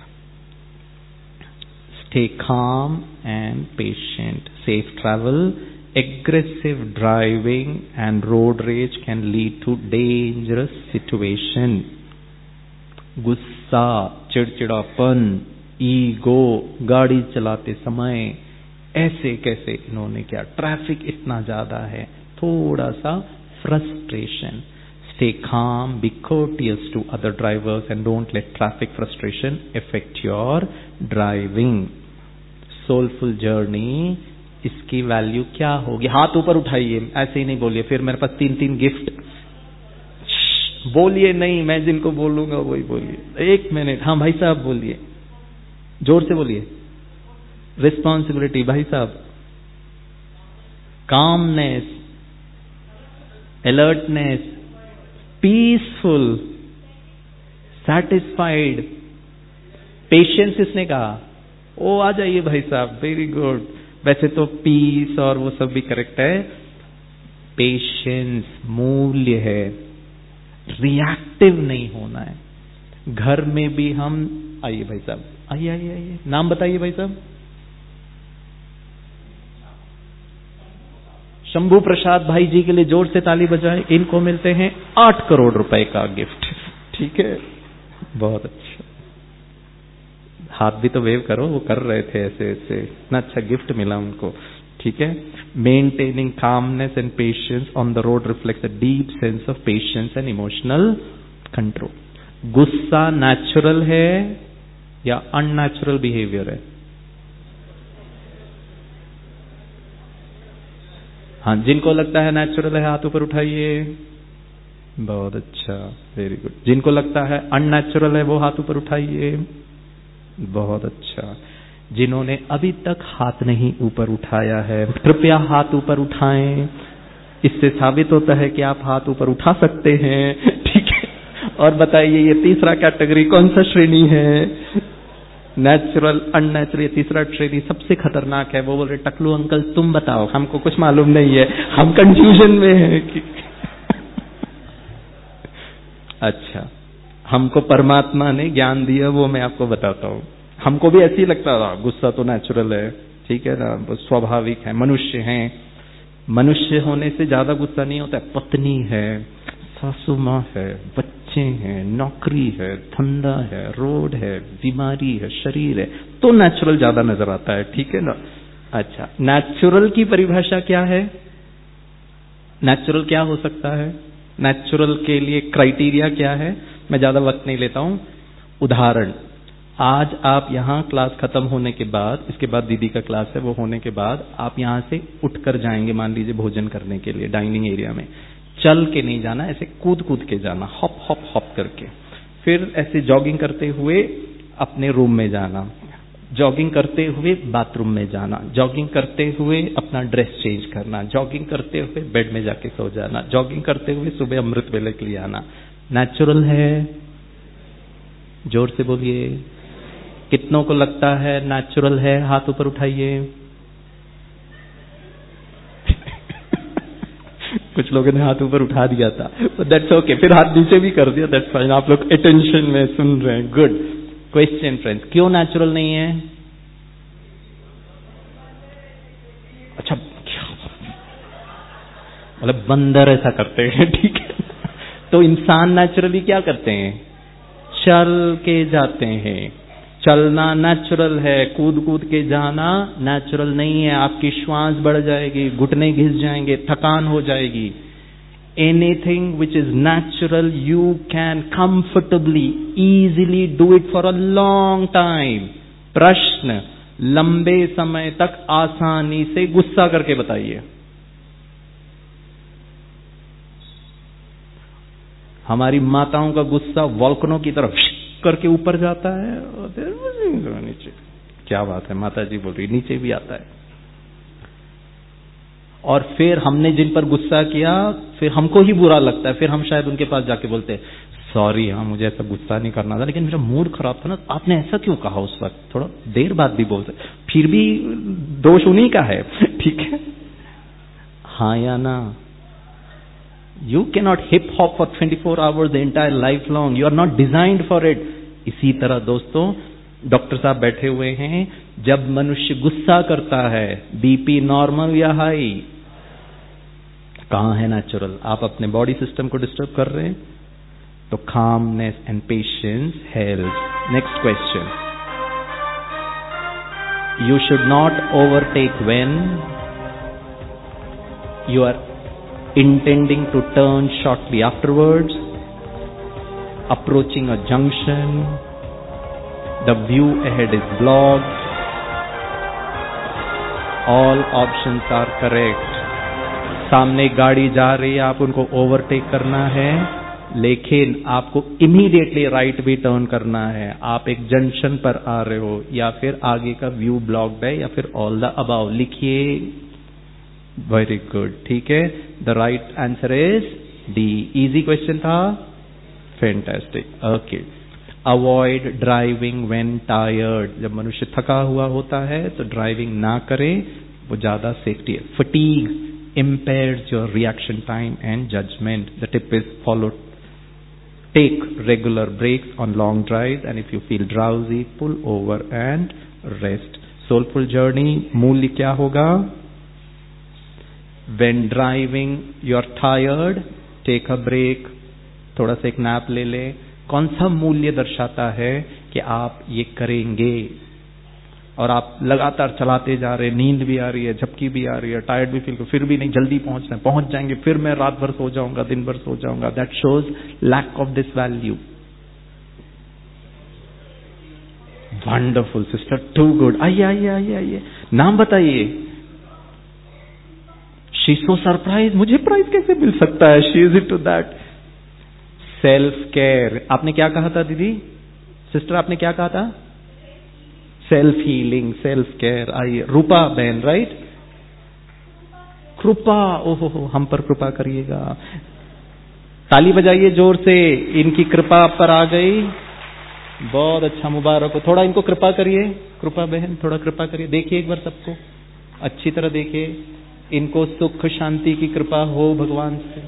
Stay calm and patient. Safe travel. Aggressive driving and road rage can lead to dangerous situation. गुस्सा, चिड़चिड़ापन, ego, गाड़ी चलाते समय ऐसे कैसे इन्होंने क्या, ट्रैफिक इतना ज्यादा है, थोड़ा सा frustration. Stay calm, be courteous to other drivers and don't let traffic frustration affect your driving. Soulful journey, इसकी वैल्यू क्या होगी? हाथ ऊपर उठाइए, ऐसे ही नहीं बोलिए, फिर मेरे पास तीन तीन गिफ्ट। बोलिए नहीं, मैं जिनको बोलूंगा वही बोलिए। एक मिनट, हाँ भाई साहब बोलिए, जोर से बोलिए। रिस्पॉन्सिबिलिटी, भाई साहब। Calmness, alertness, peaceful, satisfied. Patience इसने कहा, ओ आ जाइए भाई साहब, वेरी गुड। वैसे तो पीस और वो सब भी करेक्ट है। पेशेंस मूल्य है, रिएक्टिव नहीं होना है। घर में भी हम, आइए भाई साहब, आइए आइए आइए, नाम बताइए भाई साहब। शंभू प्रसाद भाई जी के लिए जोर से ताली बजाएं। इनको मिलते हैं आठ करोड़ रुपए का गिफ्ट। ठीक है, बहुत अच्छा। हाथ भी तो वेव करो, वो कर रहे थे ऐसे ऐसे, इतना अच्छा गिफ्ट मिला उनको। ठीक है, maintaining calmness and patience on the road reflects a deep sense of patience and emotional control. गुस्सा नेचुरल है या अननेचुरल बिहेवियर है? हाँ, जिनको लगता है नेचुरल है हाथ ऊपर उठाइए। बहुत अच्छा, वेरी गुड। जिनको लगता है अननेचुरल है वो हाथ ऊपर उठाइए। बहुत अच्छा। जिन्होंने अभी तक हाथ नहीं ऊपर उठाया है, कृपया हाथ ऊपर उठाएं। इससे साबित होता है कि आप हाथ ऊपर उठा सकते हैं। ठीक है, और बताइए ये तीसरा कैटेगरी कौन सा श्रेणी है? Natural, unnatural. तीसरा श्रेणी सबसे खतरनाक है। वो बोल रहे, टकलू अंकल तुम बताओ, हमको कुछ मालूम नहीं है, हम कंफ्यूजन में हैं। अच्छा, हमको परमात्मा ने ज्ञान दिया, वो मैं आपको बताता हूँ। हमको भी ऐसे ही लगता था, गुस्सा तो नेचुरल है, ठीक है ना, स्वाभाविक है, मनुष्य हैं। मनुष्य होने से ज्यादा गुस्सा नहीं होता है। पत्नी है, सासू माँ है, बच्चे हैं, नौकरी है, धंधा है, रोड है, बीमारी है, शरीर है, तो नेचुरल ज्यादा नजर आता है। ठीक है ना। अच्छा, नेचुरल की परिभाषा क्या है? नेचुरल क्या हो सकता है? नेचुरल के लिए क्राइटेरिया क्या है? मैं ज्यादा वक्त नहीं लेता हूं। उदाहरण, आज आप यहां क्लास खत्म होने के बाद, इसके बाद दीदी का क्लास है, वो होने के बाद आप यहां से उठकर जाएंगे, मान लीजिए भोजन करने के लिए डाइनिंग एरिया में। चल के नहीं जाना, ऐसे कूद कूद के जाना, हॉप हॉप हॉप करके। फिर ऐसे जॉगिंग करते हुए अपने रूम में जाना, जॉगिंग करते हुए बाथरूम में जाना, जॉगिंग करते हुए अपना ड्रेस चेंज करना, जॉगिंग करते हुए बेड में जाके सो जाना, जॉगिंग करते हुए सुबह अमृत वेले के लिए आना। नेचुरल है? जोर से बोलिए। कितनों को लगता है नेचुरल है? हाथ ऊपर उठाइए। कुछ लोगों ने हाथ ऊपर उठा दिया था, दैट्स ओके, फिर हाथ नीचे भी कर दिया, दैट्स फाइन। आप लोग अटेंशन में सुन रहे हैं, गुड। क्वेश्चन फ्रेंड्स, क्यों नेचुरल नहीं है? अच्छा, मतलब बंदर ऐसा करते हैं, ठीक है। तो इंसान नेचुरली क्या करते हैं? चल के जाते हैं। चलना नेचुरल है, कूद कूद के जाना नेचुरल नहीं है। आपकी श्वास बढ़ जाएगी, घुटने घिस जाएंगे, थकान हो जाएगी। Anything which is natural you can comfortably easily do it for a long time. प्रश्न, लंबे समय तक आसानी से गुस्सा करके बताइए। हमारी माताओं का गुस्सा वॉल्कनों की तरफ करके ऊपर जाता है और फिर नीचे। क्या बात है, माता जी बोल रही, नीचे भी आता है। और फिर हमने जिन पर गुस्सा किया, फिर हमको ही बुरा लगता है, फिर हम शायद उनके पास जाके बोलते हैं, सॉरी, हाँ मुझे ऐसा गुस्सा नहीं करना था, लेकिन मेरा मूड खराब था ना, आपने ऐसा क्यों कहा उस वक्त। थोड़ा देर बाद भी बोल सकते, फिर भी दोष उन्हीं का है। ठीक है, हाँ या ना? You cannot hip hop for twenty-four hours the entire life long. You are not designed for it. इसी तरह दोस्तों, डॉक्टर साहब बैठे हुए हैं, जब मनुष्य गुस्सा करता है, बीपी नॉर्मल या हाई? कहां है नेचुरल? आप अपने बॉडी सिस्टम को डिस्टर्ब कर रहे हैं। तो calmness and patience helps. Next question. You should not overtake when you are intending to turn shortly afterwards, approaching a junction, the view ahead is blocked. All options are correct. सामने गाड़ी जा रही है, आप उनको ओवरटेक करना है, लेकिन आपको इमीडिएटली राइट भी टर्न करना है। आप एक जंक्शन पर आ रहे हो, या फिर आगे का व्यू ब्लॉक्ड है, या फिर ऑल द अबाव। लिखिए। वेरी गुड, ठीक है। The right answer is D. Easy question था, fantastic. Okay, avoid driving when tired, जब मनुष्य थका हुआ होता है तो ड्राइविंग ना करे, वो ज्यादा सेफ्टी है. Fatigue impairs your reaction time and judgment. The tip is follow, take regular breaks on long drives, and if you feel drowsy, pull over and rest. Soulful journey मूल्य क्या होगा? When driving you're tired, take a break, थोड़ा सा एक nap ले ले. कौन सा मूल्य दर्शाता है कि आप ये करेंगे? और आप लगातार चलाते जा रहे, नींद भी आ रही है, झपकी भी आ रही है, टायर्ड भी फील कर, फिर भी नहीं, जल्दी पहुंचना है, पहुंच जाएंगे, फिर मैं रात भर सो जाऊंगा, दिन भर सो जाऊंगा. That shows lack of this value. Wonderful sister, too good. आइए आइए आइए आइए, नाम बताइए. शी सो सरप्राइज, मुझे प्राइज कैसे मिल सकता है? She is it to that. Self care. आपने क्या कहा था दीदी? सिस्टर आपने क्या कहा था? Self healing, self care. आइए रूपा बहन, राइट? कृपा. ओहो हो, हम पर कृपा करिएगा. ताली बजाइए जोर से. इनकी कृपा आप पर आ गई. बहुत अच्छा, मुबारक हो. थोड़ा इनको कृपा करिए. कृपा बहन थोड़ा कृपा करिए. देखिए एक बार सबको अच्छी तरह देखिए. इनको सुख शांति की कृपा हो भगवान से.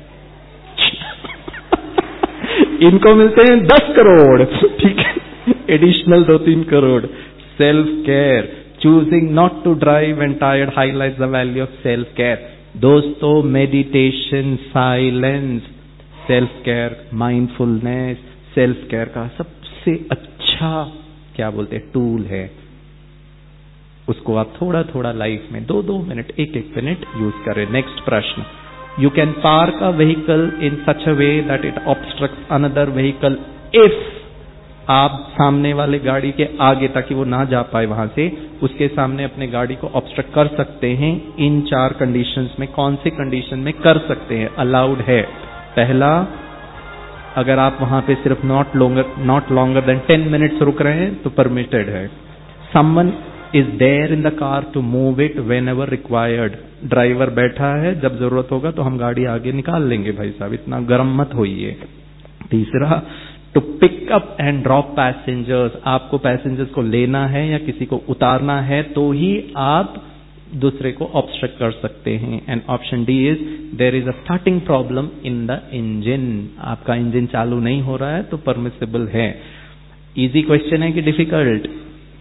इनको मिलते हैं दस करोड़. ठीक है, एडिशनल दो तीन crore. Self care, choosing not to drive and tired highlights the value of self care. दोस्तों, meditation, silence, self care, mindfulness self care का सबसे अच्छा क्या बोलते हैं टूल है. उसको आप थोड़ा थोड़ा लाइफ में दो दो मिनट, एक एक मिनट यूज करें. नेक्स्ट प्रश्न. You can park a vehicle in such a way that it obstructs another vehicle if, आप सामने वाले गाड़ी के आगे, ताकि वो ना जा पाए वहां से, उसके सामने अपने गाड़ी को ऑब्स्ट्रक्ट कर सकते हैं. इन चार कंडीशंस में कौन से कंडीशन में कर सकते हैं? अलाउड है. पहला, अगर आप वहां पे सिर्फ not longer not longer than ten minutes रुक रहे हैं तो परमिटेड है. Someone is there in the car to move it whenever required. Driver बैठा है, जब जरूरत होगा तो हम गाड़ी आगे निकाल लेंगे. भाई साहब इतना गर्म मत होइए. तीसरा, to pick up and drop passengers. आपको पैसेंजर्स को लेना है या किसी को उतारना है तो ही आप दूसरे को ऑब्स्ट्रक्ट कर सकते हैं. And option D is there is a starting problem in the engine. आपका इंजन चालू नहीं हो रहा है तो परमिसिबल है. इजी क्वेश्चन है कि डिफिकल्ट?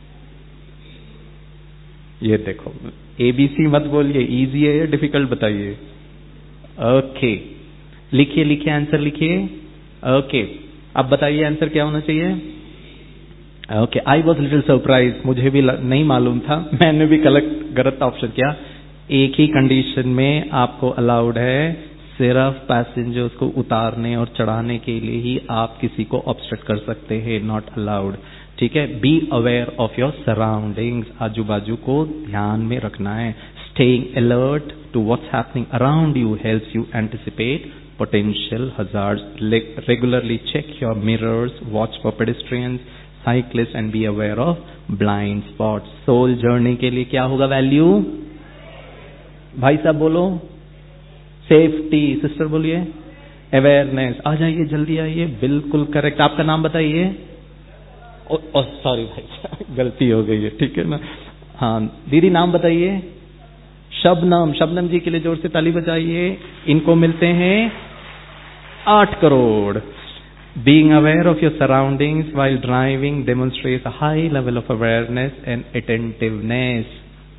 ये देखो, एबीसी मत बोलिए, इजी है या डिफिकल्ट बताइए. ओके, लिखिए लिखिए आंसर लिखिए. ओके, अब बताइए आंसर क्या होना चाहिए. Okay, I was little surprise, मुझे भी नहीं मालूम था, मैंने भी कलेक्ट गलत ऑप्शन किया. एक ही कंडीशन में आपको अलाउड है, सिर्फ पैसेंजर्स को उतारने और चढ़ाने के लिए ही आप किसी को ऑब्स्ट्रक्ट कर सकते हैं. Not allowed. ठीक है. Be aware of your surroundings. आजू बाजू को ध्यान में रखना है. Staying alert to what's happening around you helps you anticipate potential hazards. Regularly check your mirrors, watch for pedestrians, cyclists and be aware of blind spots. Soul journey के लिए क्या होगा वैल्यू? भाई साहब बोलो. सेफ्टी. सिस्टर बोलिए. Awareness. आ जाइए, जल्दी आइए. बिल्कुल करेक्ट. आपका नाम बताइए. सॉरी भाई साहब, गलती हो गई है. ठीक है ना. हाँ दीदी, नाम बताइए. शबनम. शबनम जी के लिए जोर से ताली बजाइए. इनको मिलते हैं आठ crore. Being aware of your surroundings while driving demonstrates a high level of awareness and attentiveness.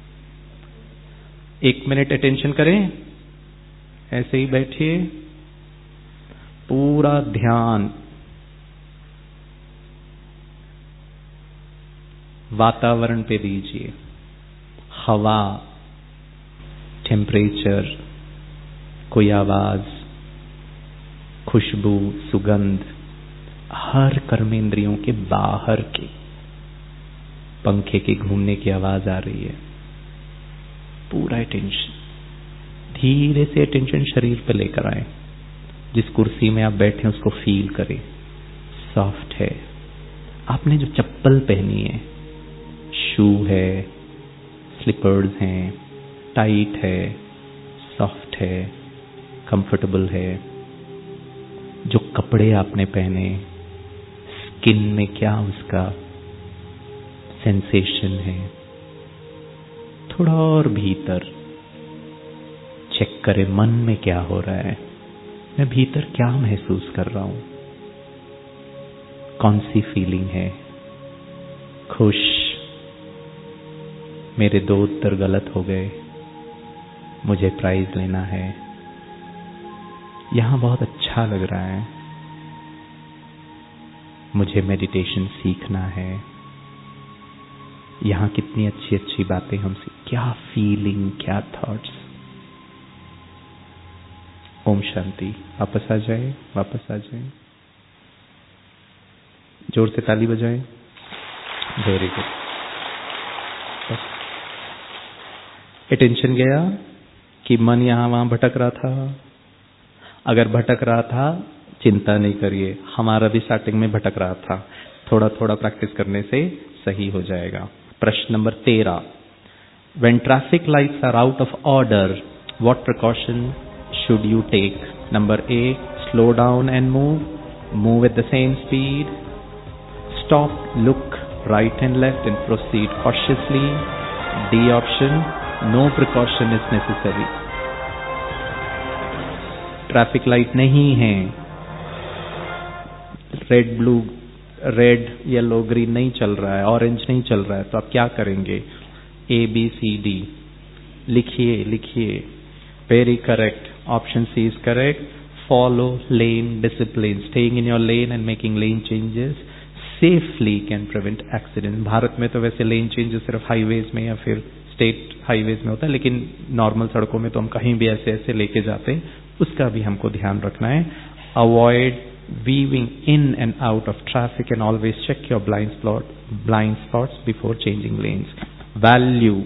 एक मिनट अटेंशन करें, ऐसे ही बैठिए, पूरा ध्यान वातावरण पे दीजिए. हवा, टेम्परेचर, कोई आवाज, खुशबू, सुगंध, हर कर्मेंद्रियों के बाहर की. पंखे के घूमने की आवाज आ रही है. पूरा अटेंशन, धीरे से अटेंशन शरीर पे लेकर आए. जिस कुर्सी में आप बैठे हैं उसको फील करें. सॉफ्ट है. आपने जो चप्पल पहनी है, शू है, स्लीपर्स हैं, टाइट है, सॉफ्ट है, कंफर्टेबल है. जो कपड़े आपने पहने, स्किन में क्या उसका सेंसेशन है, थोड़ा और भीतर चेक करें मन में क्या हो रहा है, मैं भीतर क्या महसूस कर रहा हूं, कौन सी फीलिंग है, खुश, मेरे दो उत्तर गलत हो गए, मुझे प्राइज लेना है, यहां बहुत अच्छा लग रहा है, मुझे मेडिटेशन सीखना है, यहां कितनी अच्छी अच्छी बातें हमसे, क्या फीलिंग, क्या थॉट्स। ओम शांति। वापस आ जाए, वापस आ जाए, जोर से ताली बजाएं। Very good. अटेंशन गया कि मन यहां वहां भटक रहा था? अगर भटक रहा था चिंता नहीं करिए, हमारा भी स्टार्टिंग में भटक रहा था, थोड़ा थोड़ा प्रैक्टिस करने से सही हो जाएगा। प्रश्न नंबर तेरह, when traffic lights are out of order what precaution should you take? Number A, slow down and move, move at the same speed, stop, look right and left and proceed cautiously. D option, no precaution is necessary. Traffic light नहीं है, red blue red yellow green नहीं चल रहा है, orange नहीं चल रहा है, तो आप क्या करेंगे? ए बी सी डी लिखिए, लिखिए। Very correct, option C is correct. Follow lane discipline, staying in your lane and making lane changes safely can prevent accident. Bharat में तो वैसे लेन चेंजेस सिर्फ हाईवेज में या फिर स्टेट हाईवेज में होता है, लेकिन नॉर्मल सड़कों में तो हम कहीं भी ऐसे ऐसे लेके जाते हैं, उसका भी हमको ध्यान रखना है। Avoid weaving in and out of traffic and always check your blind spot blind spots before changing lanes. Value,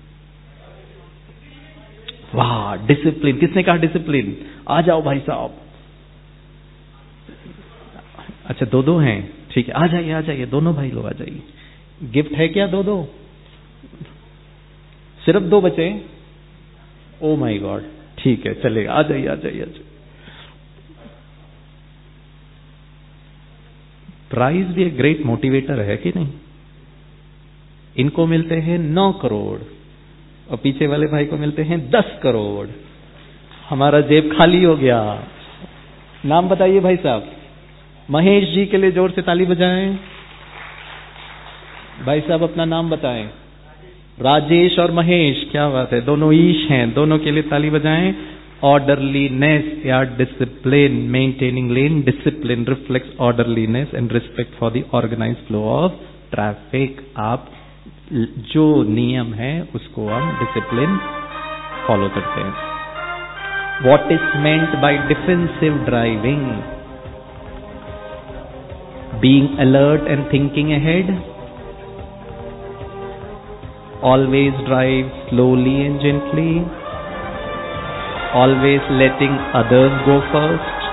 वाह, डिसिप्लिन, किसने कहा डिसिप्लिन? आ जाओ भाई साहब। अच्छा, दो दो हैं, ठीक है, आ जाइए, आ जाइए, दोनों भाई लोग आ जाइए। गिफ्ट है क्या? दो दो, सिर्फ दो बचे? ओ माय गॉड, ठीक है, चलेगा, आ जाइए, आ जाइए, आ जाइए। प्राइज भी एक ग्रेट मोटिवेटर है कि नहीं? इनको मिलते हैं नौ करोड़ और पीछे वाले भाई को मिलते हैं दस करोड़। हमारा जेब खाली हो गया। नाम बताइए भाई साहब। महेश जी के लिए जोर से ताली बजाएं। भाई साहब अपना नाम बताएं। राजेश और महेश, क्या बात है, दोनों ईश हैं, दोनों के लिए ताली बजाएं। Orderliness या discipline, maintaining lane discipline reflects orderliness and respect for the organized flow of traffic. आप जो नियम है उसको हम discipline follow करते हैं। What is meant by defensive driving? Being alert and thinking ahead. Always drive slowly and gently. Always letting others go first.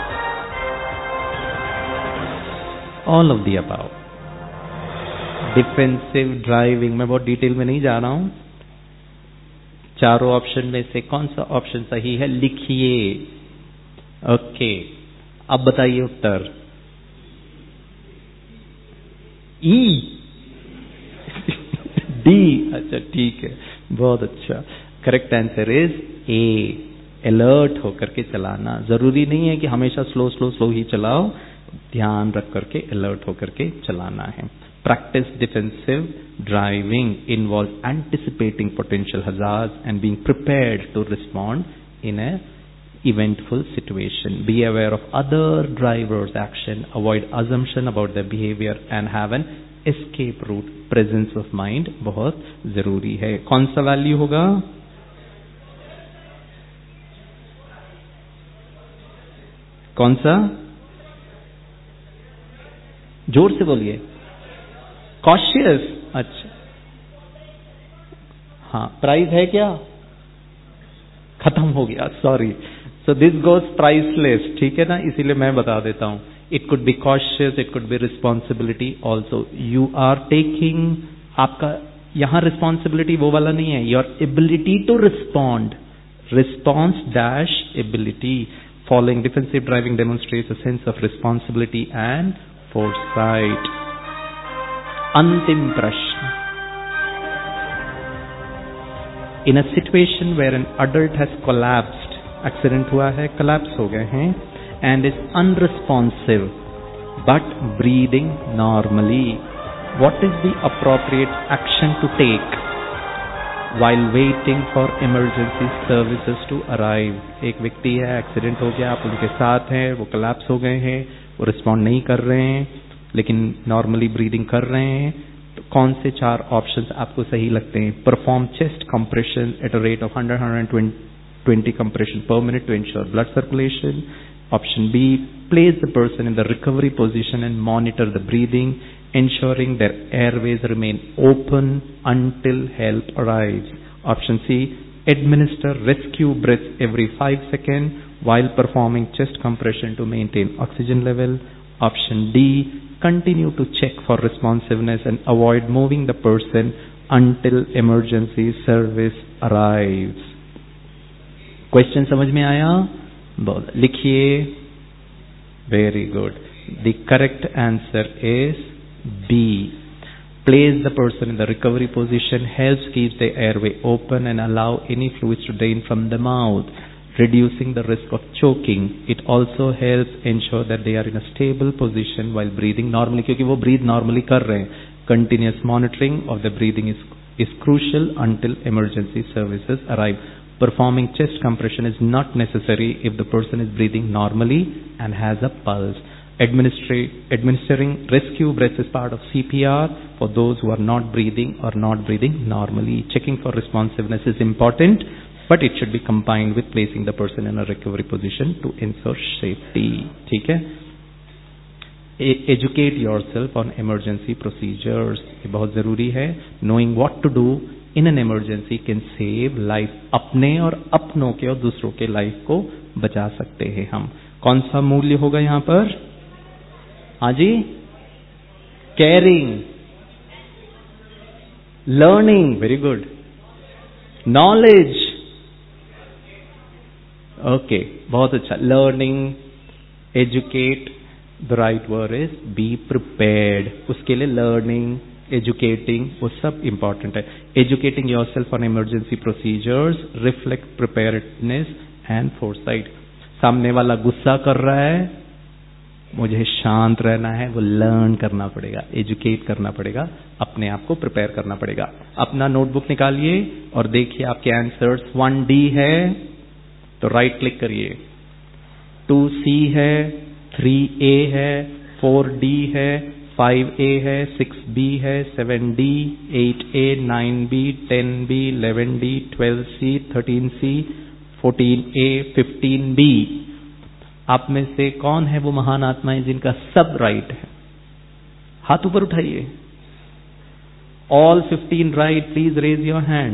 All of the above. Defensive driving, मैं बहुत डिटेल में नहीं जा रहा हूं। चारों ऑप्शन में से कौन सा ऑप्शन सही है लिखिए। ओके, अब बताइए उत्तर। ई डी, अच्छा ठीक है, बहुत अच्छा। Correct answer is A, alert होकर के चलाना। जरूरी नहीं है कि हमेशा स्लो स्लो स्लो ही चलाओ, ध्यान रख करके अलर्ट होकर के चलाना है। Practice defensive driving involve anticipating potential hazards and being prepared to respond in a eventful situation. Be aware of other drivers' action, avoid assumption about their behavior and have an escape route. Presence of mind बहुत जरूरी है। कौन सा value होगा? कौन सा? जोर से बोलिए। कॉशियस, अच्छा हाँ, प्राइस है क्या? खत्म हो गया, sorry. So this goes priceless, ठीक है ना, इसीलिए मैं बता देता हूं। It could be cautious, it could be responsibility also. You are taking, आपका यहां रिस्पॉन्सिबिलिटी वो वाला नहीं है, your ability to respond, response dash ability. Following defensive driving demonstrates a sense of responsibility and foresight. अंतिम प्रश्न। In a situation where an adult has collapsed, accident हुआ है, कोलैप्स हो गए हैं, and is unresponsive but breathing normally, what is the appropriate action to take while waiting for emergency services to arrive? एक व्यक्ति है, एक्सीडेंट हो गया, आप उनके साथ हैं, वो कोलैप्स हो गए हैं, वो रिस्पॉन्ड नहीं कर रहे हैं लेकिन नॉर्मली ब्रीदिंग कर रहे हैं, तो कौन से चार ऑप्शंस आपको सही लगते हैं? Perform chest compression at a rate of one hundred twenty compression per minute to ensure blood circulation. Option B, place the person in the recovery position and monitor the breathing, ensuring their airways remain open until help arrives. Option C, administer rescue breaths every five seconds while performing chest compression to maintain oxygen level. Option D, continue to check for responsiveness and avoid moving the person until emergency service arrives. Question समझ में आया? बहुत लिखिए. Very good. The correct answer is B. Place the person in the recovery position helps keep the airway open and allow any fluids to drain from the mouth, reducing the risk of choking. It also helps ensure that they are in a stable position while breathing normally, क्योंकि वो breathe normally कर रहे हैं. Continuous monitoring of the breathing is is crucial until emergency services arrive. Performing chest compression is not necessary if the person is breathing normally and has a pulse. Administering rescue breaths is part of C P R for those who are not breathing or not breathing normally. Checking for responsiveness is important, but it should be combined with placing the person in a recovery position to ensure safety. ठीक है? Educate yourself on emergency procedures. ये बहुत जरूरी है. Knowing what to do in an emergency can save life. अपने और अपनों के और दूसरों के लाइफ को बचा सकते हैं हम. कौन सा मूल्य होगा यहाँ पर? हाँ जी, caring, learning, very good, knowledge, okay, बहुत अच्छा. Learning, educate, the right word is be prepared. उसके लिए learning, educating, वो सब important है. Educating yourself on emergency procedures reflect preparedness and foresight. सामने वाला गुस्सा कर रहा है, मुझे शांत रहना है, वो लर्न करना पड़ेगा, एजुकेट करना पड़ेगा, अपने आप को प्रिपेयर करना पड़ेगा. अपना नोटबुक निकालिए और देखिए आपके आंसर्स. वन डी है तो राइट क्लिक करिए, टू सी है, थ्री ए है, फोर डी है, फाइव ए है, सिक्स बी है, seven D, eight A, nine B, ten B, eleven D, twelve C, thirteen C, fourteen A, fifteen B. आप में से कौन है वो महान आत्माएं जिनका सब राइट है? हाथ ऊपर उठाइए. All fifteen right, please raise your hand.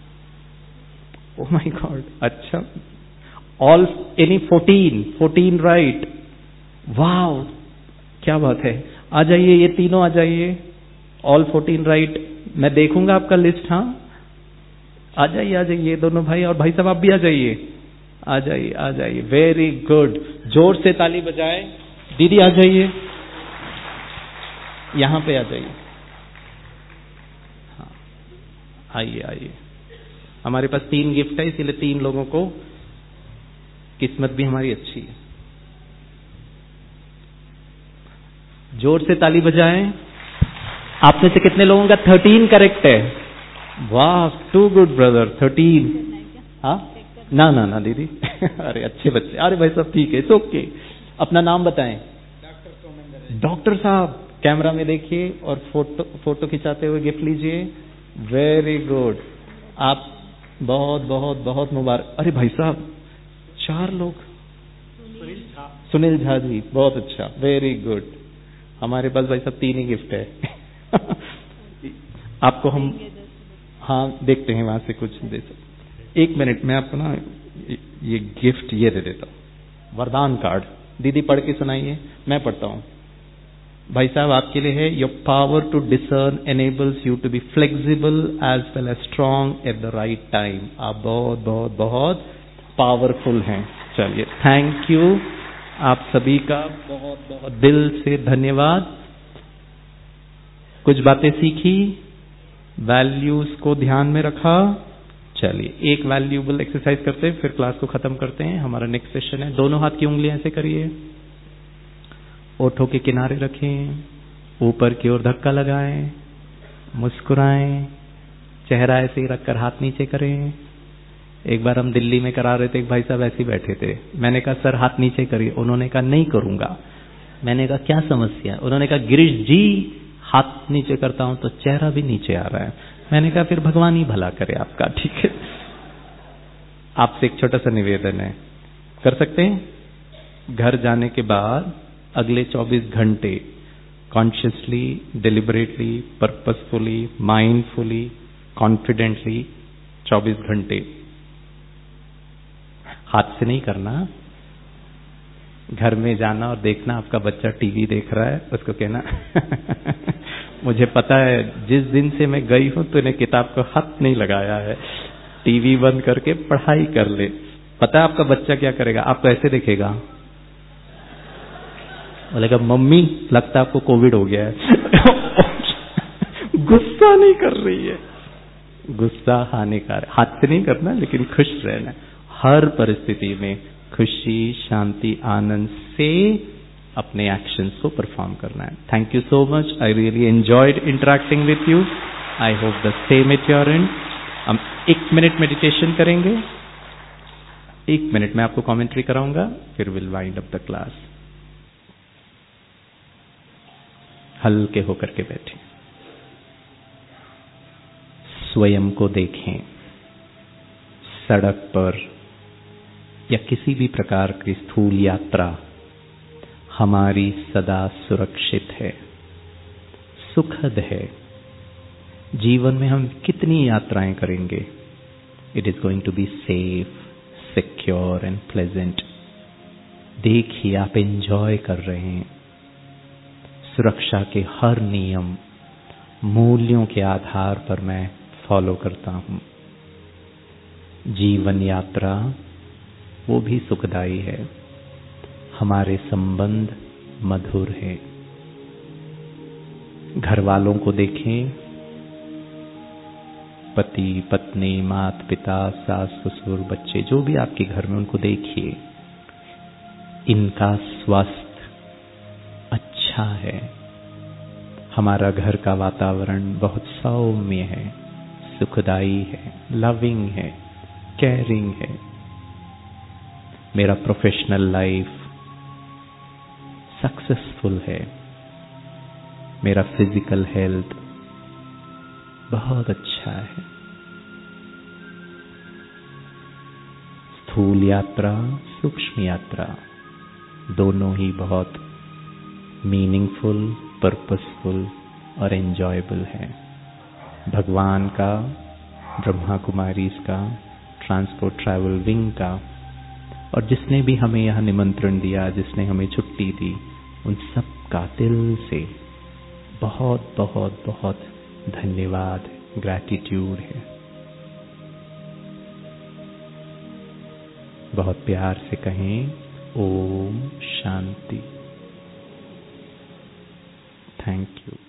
Oh my god, अच्छा. All any fourteen, fourteen right. Wow, क्या बात है. आ जाइए, ये तीनों आ जाइए. All fourteen right. मैं देखूंगा आपका लिस्ट. हाँ, आ जाइए, आ जाइए दोनों भाई, और भाई साहब आप भी आ जाइए, आ जाइए, आ जाइए. Very good. जोर से ताली बजाएं. दीदी आ जाइए, यहां पे आ जाइए. हाँ, आइए आइए. हमारे पास तीन गिफ्ट है, इसीलिए तीन लोगों को, किस्मत भी हमारी अच्छी है. जोर से ताली बजाएं. आप में से कितने लोगों का थर्टीन करेक्ट है? वाह, टू गुड ब्रदर. थर्टीन. हाँ, ना ना ना दीदी. अरे अच्छे बच्चे. अरे भाई सब ठीक है, इट्स ओके. अपना नाम बताएं. डॉक्टर साहब, कैमरा में देखिए और फोटो फोटो खिंचाते हुए गिफ्ट लीजिए. Very good. आप बहुत बहुत बहुत मुबारक. अरे भाई साहब, चार लोग. सुनील झा. सुनील झा जी, बहुत अच्छा. Very good. हमारे पास भाई साहब तीन ही गिफ्ट है. आपको हम, हाँ देखते हैं वहां से कुछ दे सकते. एक मिनट में आपको ना ये गिफ्ट ये दे देता हूं, वरदान कार्ड. दीदी पढ़ के सुनाइए, मैं पढ़ता हूं. भाई साहब आपके लिए है. Your power to discern enables you to be flexible as well as strong at the right time. आप बहुत बहुत बहुत पावरफुल हैं. चलिए, थैंक यू. आप सभी का बहुत बहुत दिल से धन्यवाद. कुछ बातें सीखी, वैल्यूज को ध्यान में रखा। चलिए एक वैल्यूबल एक्सरसाइज करते हैं, फिर क्लास को खत्म करते हैं। हमारा नेक्स्ट सेशन है, दोनों हाथ की उंगलियां ऐसे करिए, ओठों के किनारे रखें, ऊपर की ओर धक्का लगाएं, मुस्कुराएं, चेहरा ऐसे ही रखकर हाथ नीचे करें। एक बार हम दिल्ली में करा रहे थे, एक भाई साहब ऐसे ही बैठे थे। मैंने कहा सर हाथ नीचे करिए, उन्होंने कहा नहीं करूंगा। मैंने कहा क्या समस्या है? उन्होंने कहा गिरीश जी हाथ नीचे करता हूं तो चेहरा भी नीचे आ रहा है। मैंने कहा फिर भगवान ही भला करे आपका, ठीक है। आपसे एक छोटा सा निवेदन है, कर सकते हैं? घर जाने के बाद अगले चौबीस घंटे consciously, deliberately, purposefully, mindfully, confidently चौबीस घंटे, हाथ से नहीं करना। घर में जाना और देखना आपका बच्चा टीवी देख रहा है, उसको कहना मुझे पता है जिस दिन से मैं गई हूं तूने किताब को हाथ नहीं लगाया है, टीवी बंद करके पढ़ाई कर ले। पता है आपका बच्चा क्या करेगा? आपको ऐसे देखेगा, बोलेगा मम्मी लगता है आपको कोविड हो गया है। गुस्सा नहीं कर रही है, गुस्सा हानिकारक। हाथ से नहीं करना, लेकिन खुश रहना। हर परिस्थिति में खुशी, शांति, आनंद से अपने एक्शंस को परफॉर्म करना है। Thank you so much, I really enjoyed interacting with you. I hope the same at your end. हम एक मिनट मेडिटेशन करेंगे, एक मिनट में आपको कमेंट्री कराऊंगा, फिर will wind up the class. हल्के होकर के बैठे, स्वयं को देखें। सड़क पर या किसी भी प्रकार की स्थूल यात्रा हमारी सदा सुरक्षित है, सुखद है। जीवन में हम कितनी यात्राएं करेंगे, it is going to be safe, secure and pleasant. देखिए आप एंजॉय कर रहे हैं। सुरक्षा के हर नियम, मूल्यों के आधार पर मैं फॉलो करता हूं। जीवन यात्रा वो भी सुखदाई है, हमारे संबंध मधुर है। घर वालों को देखें, पति पत्नी, माता पिता, सास ससुर, बच्चे, जो भी आपके घर में, उनको देखिए। इनका स्वास्थ्य अच्छा है। हमारा घर का वातावरण बहुत सौम्य है, सुखदाई है, लविंग है, केयरिंग है। मेरा प्रोफेशनल लाइफ सक्सेसफुल है। मेरा फिजिकल हेल्थ बहुत अच्छा है। स्थूल यात्रा, सूक्ष्म यात्रा दोनों ही बहुत मीनिंगफुल, पर्पसफुल और एंजॉयबल है। भगवान का, ब्रह्मा कुमारीज का, ट्रांसपोर्ट ट्रैवल विंग का, और जिसने भी हमें यहाँ निमंत्रण दिया, जिसने हमें छुट्टी दी, उन सब का दिल से बहुत बहुत बहुत धन्यवाद, ग्रैटिट्यूड है। बहुत प्यार से कहें ओम शांति। Thank you.